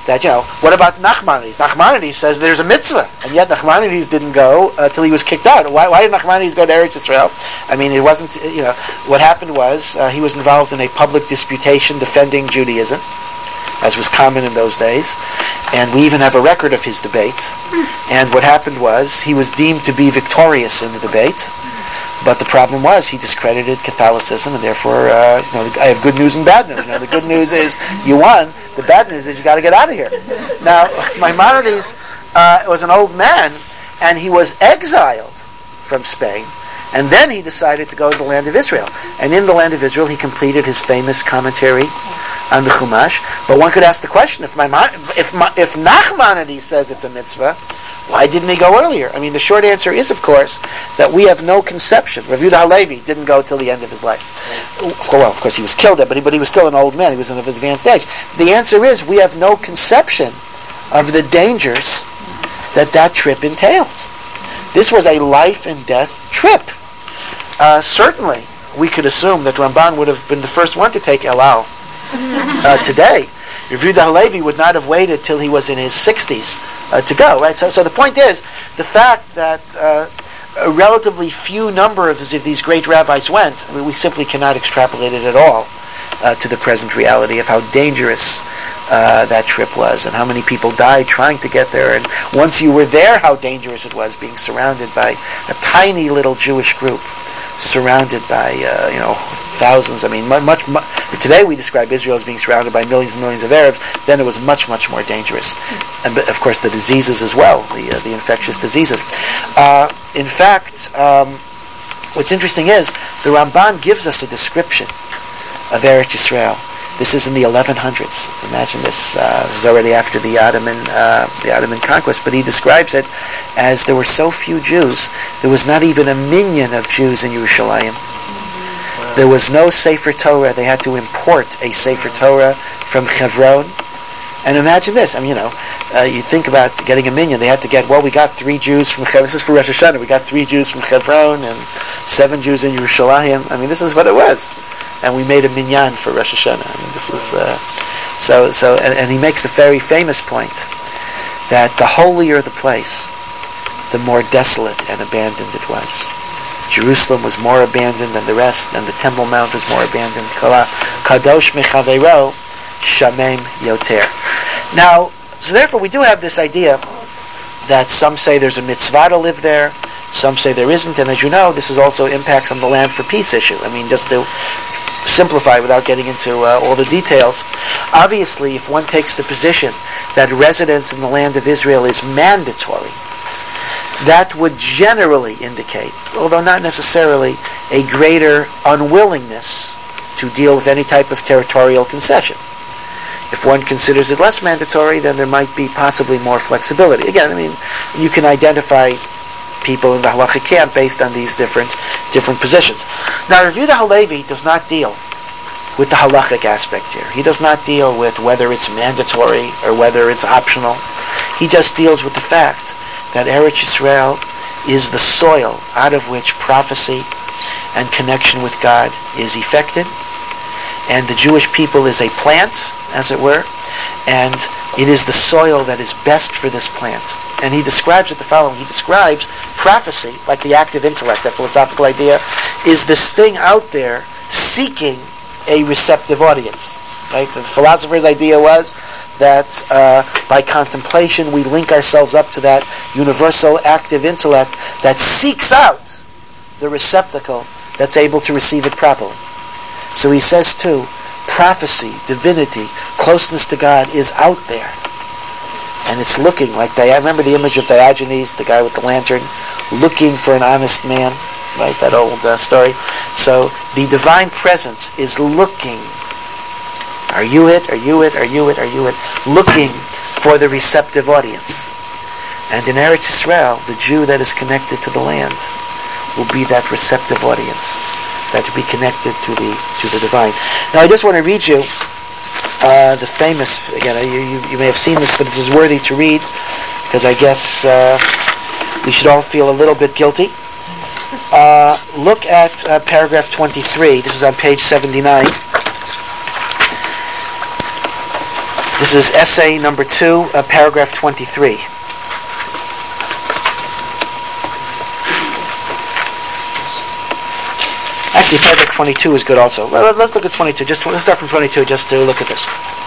that, what about Nachmanides? Nachmanides says there's a mitzvah, and yet Nachmanides didn't go till he was kicked out. Why did Nachmanides go to Eretz Yisrael? I mean, it wasn't, what happened was, he was involved in a public disputation defending Judaism, as was common in those days, and we even have a record of his debates. And what happened was, he was deemed to be victorious in the debates, but the problem was he discredited Catholicism, and therefore, I have good news and bad news. The good news is you won. The bad news is you got to get out of here. Now, Maimonides was an old man, and he was exiled from Spain, and then he decided to go to the land of Israel. And in the land of Israel, he completed his famous commentary on the Chumash. But one could ask the question: if Nachmanides says it's a mitzvah, why didn't he go earlier? I mean, the short answer is, of course, that we have no conception. Rav Yehuda Halevi didn't go till the end of his life. Well, of course, he was killed, but he was still an old man. He was in an advanced age. The answer is, we have no conception of the dangers that trip entails. This was a life and death trip. Certainly, we could assume that Ramban would have been the first one to take El Al today. Rav Yehuda Halevi would not have waited till he was in his 60s to go, right? So the point is, the fact that a relatively few number of these great rabbis went, I mean, we simply cannot extrapolate it at all to the present reality of how dangerous that trip was, and how many people died trying to get there, and once you were there, how dangerous it was being surrounded by a tiny little Jewish group, surrounded by thousands. I mean, much. Today we describe Israel as being surrounded by millions and millions of Arabs. Then it was much, much more dangerous, and of course the diseases as well, the infectious diseases. In fact, what's interesting is the Ramban gives us a description of Eretz Yisrael. This is in the 1100s. Imagine this. This is already after the Ottoman conquest, but he describes it as there were so few Jews, there was not even a minyan of Jews in Yerushalayim. There was no Sefer Torah. They had to import a Sefer Torah from Hebron. And imagine this. I mean, you think about getting a minyan. They had to get, we got 3 Jews from Hebron. This is for Rosh Hashanah. We got 3 Jews from Hebron and 7 Jews in Yerushalayim. I mean, this is what it was. And we made a minyan for Rosh Hashanah. I mean, this is and he makes the very famous point that the holier the place, the more desolate and abandoned it was. Jerusalem was more abandoned than the rest, and the Temple Mount was more abandoned. Kadosh mechaveiro shamem yoter. Now, so therefore, we do have this idea that some say there's a mitzvah to live there, some say there isn't, and as you know, this is also impacts on the land for peace issue. I mean, just to simplify without getting into all the details, obviously if one takes the position that residence in the land of Israel is mandatory, that would generally indicate, although not necessarily, a greater unwillingness to deal with any type of territorial concession. If one considers it less mandatory, then there might be possibly more flexibility. Again, I mean, you can identify people in the halachic camp based on these different positions. Now, Rav Yehuda Halevi does not deal with the halachic aspect here. He does not deal with whether it's mandatory or whether it's optional. He just deals with the fact that Eretz Yisrael is the soil out of which prophecy and connection with God is effected, and the Jewish people is a plant, as it were, and it is the soil that is best for this plant. And he describes it the following. He describes prophecy, like the active intellect, that philosophical idea, is this thing out there seeking a receptive audience. Right? The philosopher's idea was that by contemplation we link ourselves up to that universal active intellect that seeks out the receptacle that's able to receive it properly. So he says too, prophecy, divinity, closeness to God is out there. And it's looking like, I remember the image of Diogenes, the guy with the lantern, looking for an honest man, right? That old story. So the divine presence is looking. Are you it? Are you it? Are you it? Are you it? Looking for the receptive audience. And in Eretz Yisrael, the Jew that is connected to the land will be that receptive audience, that to be connected to the divine. Now I just want to read you the famous, again, you may have seen this, but this is worthy to read, because I guess we should all feel a little bit guilty. Look at paragraph 23. This is on page 79. This is essay number 2, paragraph 23. Actually, paragraph 22 is good also. Well, let's look at 22. Let's start from 22 just to look at this.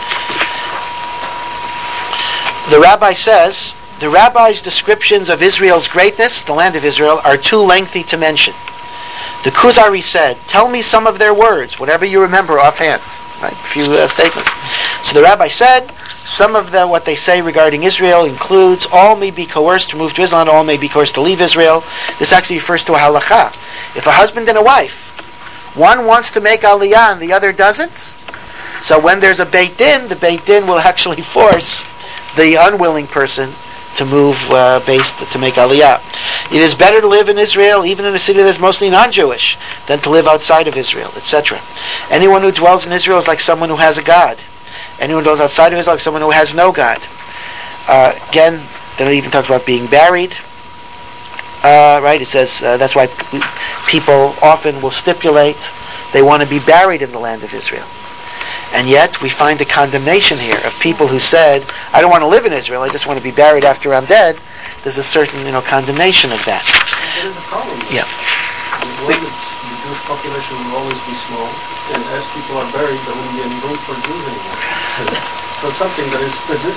The rabbi says, the rabbi's descriptions of Israel's greatness, the land of Israel, are too lengthy to mention. The Kuzari said, tell me some of their words, whatever you remember offhand. Right? A few statements. So the rabbi said, some of what they say regarding Israel includes, all may be coerced to move to Israel, and all may be coerced to leave Israel. This actually refers to a halakha. If a husband and a wife, one wants to make aliyah and the other doesn't, so when there's a Beit Din, the Beit Din will actually force the unwilling person to move to make aliyah. It is better to live in Israel, even in a city that's mostly non-Jewish, than to live outside of Israel, etc. Anyone who dwells in Israel is like someone who has a God. Anyone who dwells outside of Israel is like someone who has no God. Again, then it even talks about being buried. Right? It says that's why people often will stipulate they want to be buried in the land of Israel. And yet we find a condemnation here of people who said, I don't want to live in Israel, I just want to be buried after I'm dead. There's a certain condemnation of that. There is a problem. Yeah. The Jewish population will always be small, and as people are buried, there won't be any room for Jews anymore. So it's something that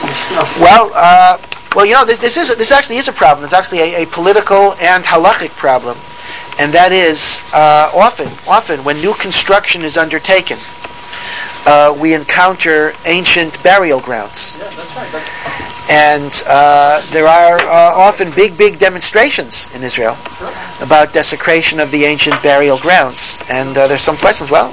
is this actually is a problem. It's actually a political and halachic problem, and that is often when new construction is undertaken, we encounter ancient burial grounds. Yeah, that's right. And there are often big demonstrations in Israel about desecration of the ancient burial grounds. And there's some questions. Well,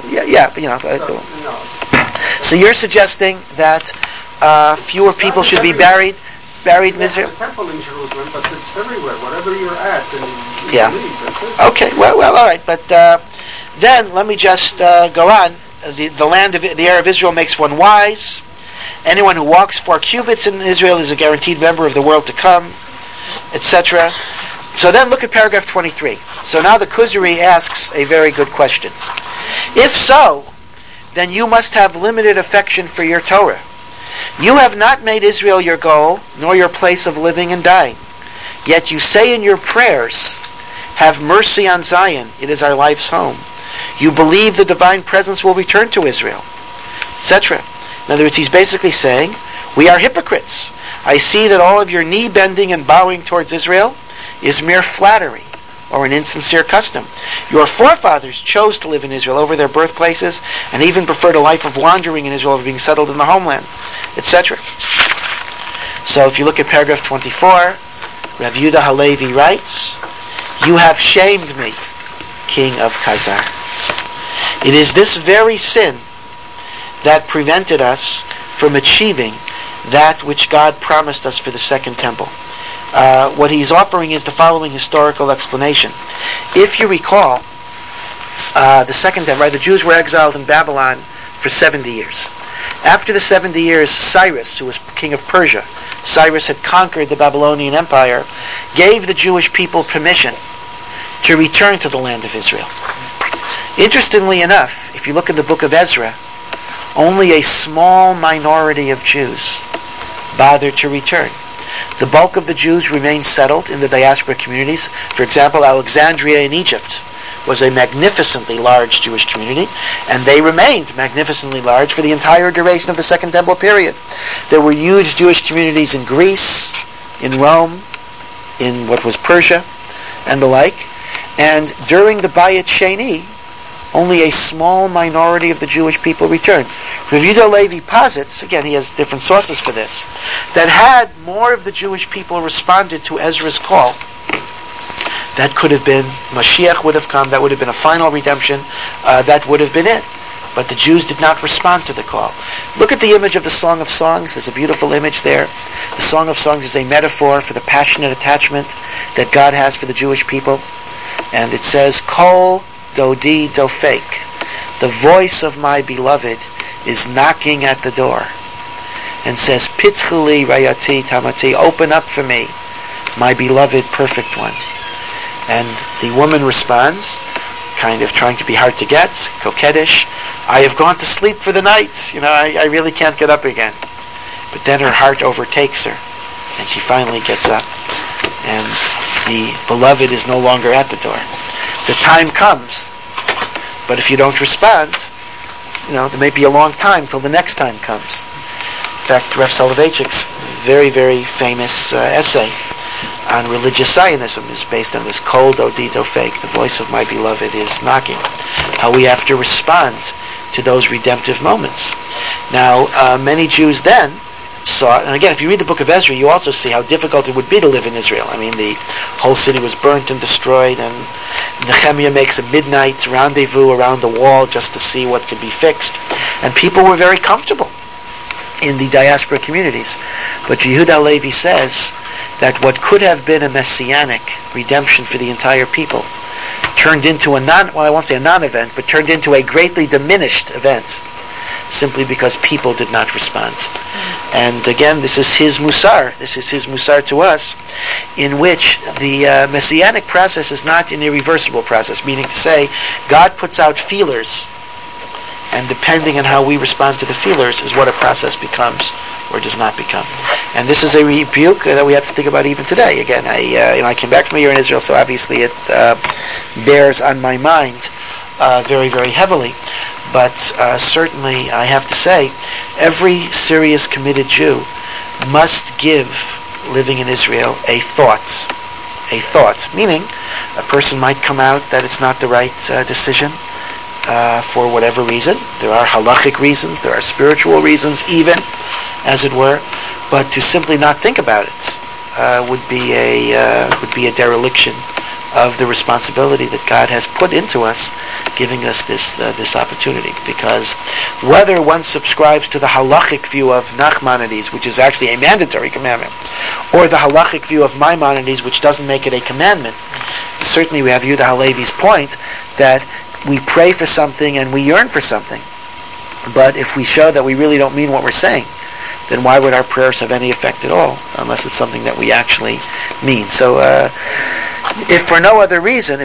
So you're suggesting that fewer people should be buried in Israel? There's a temple in Jerusalem, but it's everywhere. Wherever you're at, and you believe. Okay. Well, all right. But then let me just go on. The air of Israel makes one wise. Anyone who walks 4 cubits in Israel is a guaranteed member of the world to come, etc. So then look at paragraph 23. So now the Kuzari asks a very good question. If so, then you must have limited affection for your Torah. You have not made Israel your goal, nor your place of living and dying. Yet you say in your prayers, have mercy on Zion, it is our life's home. You believe the divine presence will return to Israel, etc. In other words, he's basically saying, we are hypocrites. I see that all of your knee bending and bowing towards Israel is mere flattery or an insincere custom. Your forefathers chose to live in Israel over their birthplaces and even preferred a life of wandering in Israel over being settled in the homeland, etc. So if you look at paragraph 24, Rav Yehuda Halevi writes, you have shamed me, king of Khazar. It is this very sin that prevented us from achieving that which God promised us for the second temple. What he's offering is the following historical explanation. If you recall, the second temple, right, the Jews were exiled in Babylon for 70 years. After the 70 years, Cyrus, who was king of Persia, Cyrus had conquered the Babylonian Empire, gave the Jewish people permission to return to the land of Israel. Interestingly enough, if you look in the book of Ezra, only a small minority of Jews bothered to return. The bulk of the Jews remained settled in the diaspora communities. For example, Alexandria in Egypt was a magnificently large Jewish community, and they remained magnificently large for the entire duration of the Second Temple period. There were huge Jewish communities in Greece, in Rome, in what was Persia, and the like. And during the Bayit Sheni, only a small minority of the Jewish people returned. Rav Yehuda Halevi posits, again he has different sources for this, that had more of the Jewish people responded to Ezra's call, that could have been, Mashiach would have come, that would have been a final redemption, that would have been it. But the Jews did not respond to the call. Look at the image of the Song of Songs. There's a beautiful image there. The Song of Songs is a metaphor for the passionate attachment that God has for the Jewish people. And it says, Kol Dodi Dofek, the voice of my beloved is knocking at the door, and says, Pitchuli Rayati Tamati, open up for me, my beloved perfect one. And the woman responds, kind of trying to be hard to get, coquettish, I have gone to sleep for the night, I really can't get up again. But then her heart overtakes her, and she finally gets up, and the beloved is no longer at the door. The time comes, but if you don't respond, there may be a long time till the next time comes. In fact, Rav Soloveitchik's very, very famous essay on religious Zionism is based on this Kol Dodi Dofek, the voice of my beloved is knocking. How we have to respond to those redemptive moments. Now, many Jews then saw, and again, if you read the book of Ezra, you also see how difficult it would be to live in Israel. I mean, the whole city was burnt and destroyed, and Nehemiah makes a midnight rendezvous around the wall just to see what could be fixed. And people were very comfortable in the diaspora communities. But Yehuda Halevi says that what could have been a messianic redemption for the entire people turned into I won't say a non-event, but turned into a greatly diminished event, simply because people did not respond. And again, this is his musar to us, in which the messianic process is not an irreversible process, meaning to say, God puts out feelers, and depending on how we respond to the feelers is what a process becomes or does not become. And this is a rebuke that we have to think about even today. Again, I came back from a year in Israel, so obviously it bears on my mind very, very heavily. But certainly, I have to say, every serious committed Jew must give living in Israel a thought. Meaning, a person might come out that it's not the right decision for whatever reason. There are halachic reasons, there are spiritual reasons even, as it were. But to simply not think about it would be a dereliction of the responsibility that God has put into us, giving us this opportunity. Because whether one subscribes to the halachic view of Nachmanides, which is actually a mandatory commandment, or the halachic view of Maimonides, which doesn't make it a commandment, certainly we have Yehuda Halevi's point that we pray for something and we yearn for something. But if we show that we really don't mean what we're saying, then why would our prayers have any effect at all, unless it's something that we actually mean? So, if for no other reason,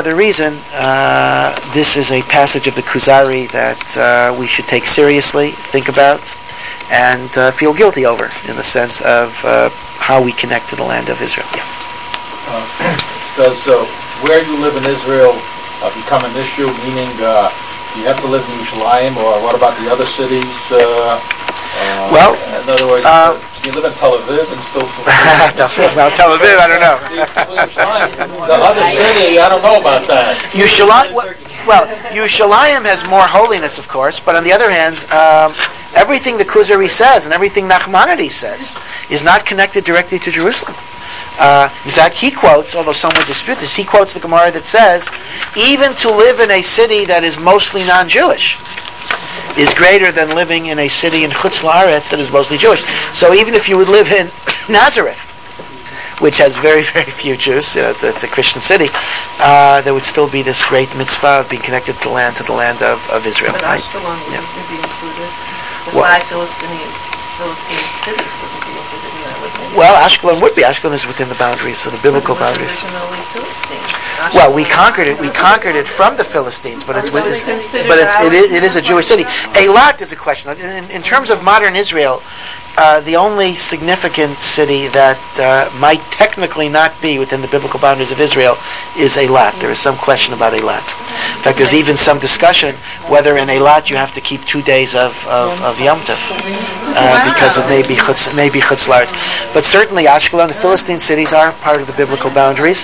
this is a passage of the Kuzari that we should take seriously, think about, and feel guilty over, in the sense of how we connect to the land of Israel. Yeah. Does where you live in Israel become an issue? Meaning, you have to live in Yerushalayim, or what about the other cities? Well, in other words, you live in Tel Aviv and still. Well, Tel Aviv, I don't know. The other city, I don't know about that. Yerushalayim has more holiness, of course, but on the other hand, everything the Kuzari says and everything Nachmanides says is not connected directly to Jerusalem. In fact, he quotes, although some would dispute this, he quotes the Gemara that says, even to live in a city that is mostly non-Jewish is greater than living in a city in Chutz La'aretz that is mostly Jewish. So even if you would live in Nazareth, which has very, very few Jews, it's a Christian city, there would still be this great mitzvah of being connected to the land of Israel. But Ashkelon wouldn't be included. The 5 Philistine cities wouldn't be included in that, wouldn't it? Well, Ashkelon would be. Ashkelon is within the boundaries, so the biblical boundaries. Well, we conquered it from the Philistines, but it is a Jewish city. Eilat is a question. In terms of modern Israel, the only significant city that might technically not be within the biblical boundaries of Israel is Eilat. There is some question about Eilat. In fact, there's even some discussion whether in Eilat you have to keep 2 days of Yom Tov, because it may be Chutz La'aretz. But certainly Ashkelon, the Philistine cities are part of the biblical boundaries.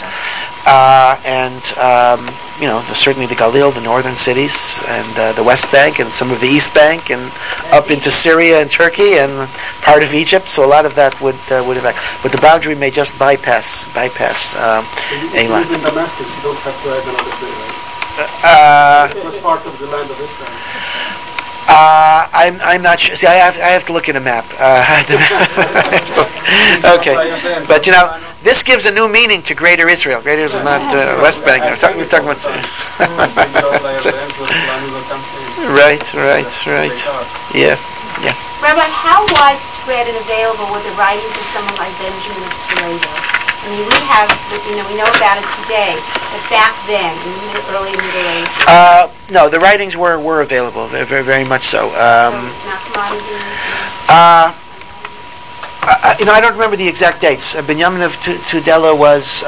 Certainly the Galil, the northern cities, and the West Bank, and some of the East Bank, and up into Syria and Turkey, and part of Egypt. So a lot of that would affect. But the boundary may just bypass Eilat. Even in Damascus, you don't have to add another city, right? It was part of the land of Israel. I'm not sure. See, I have to look at a map. Okay, but this gives a new meaning to Greater Israel. Greater Israel is not West Bank. We're talking about. Right. Yeah. Rabbi, how widespread and available were the writings of someone like Benjamin of Toledo? I mean, we know about it today, but back then, in the early Middle Ages. No, the writings were available, very, very much so. I don't remember the exact dates. Binyamin of Tudela was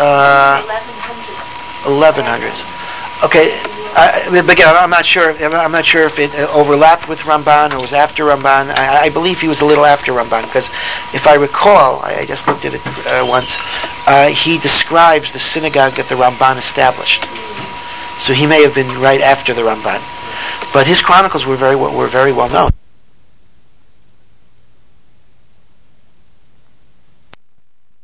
1100s. Okay, but again, I'm not sure if it overlapped with Ramban or was after Ramban. I believe he was a little after Ramban, because if I recall, I just looked at it once. He describes the synagogue that the Ramban established, so he may have been right after the Ramban. But his chronicles were very well known.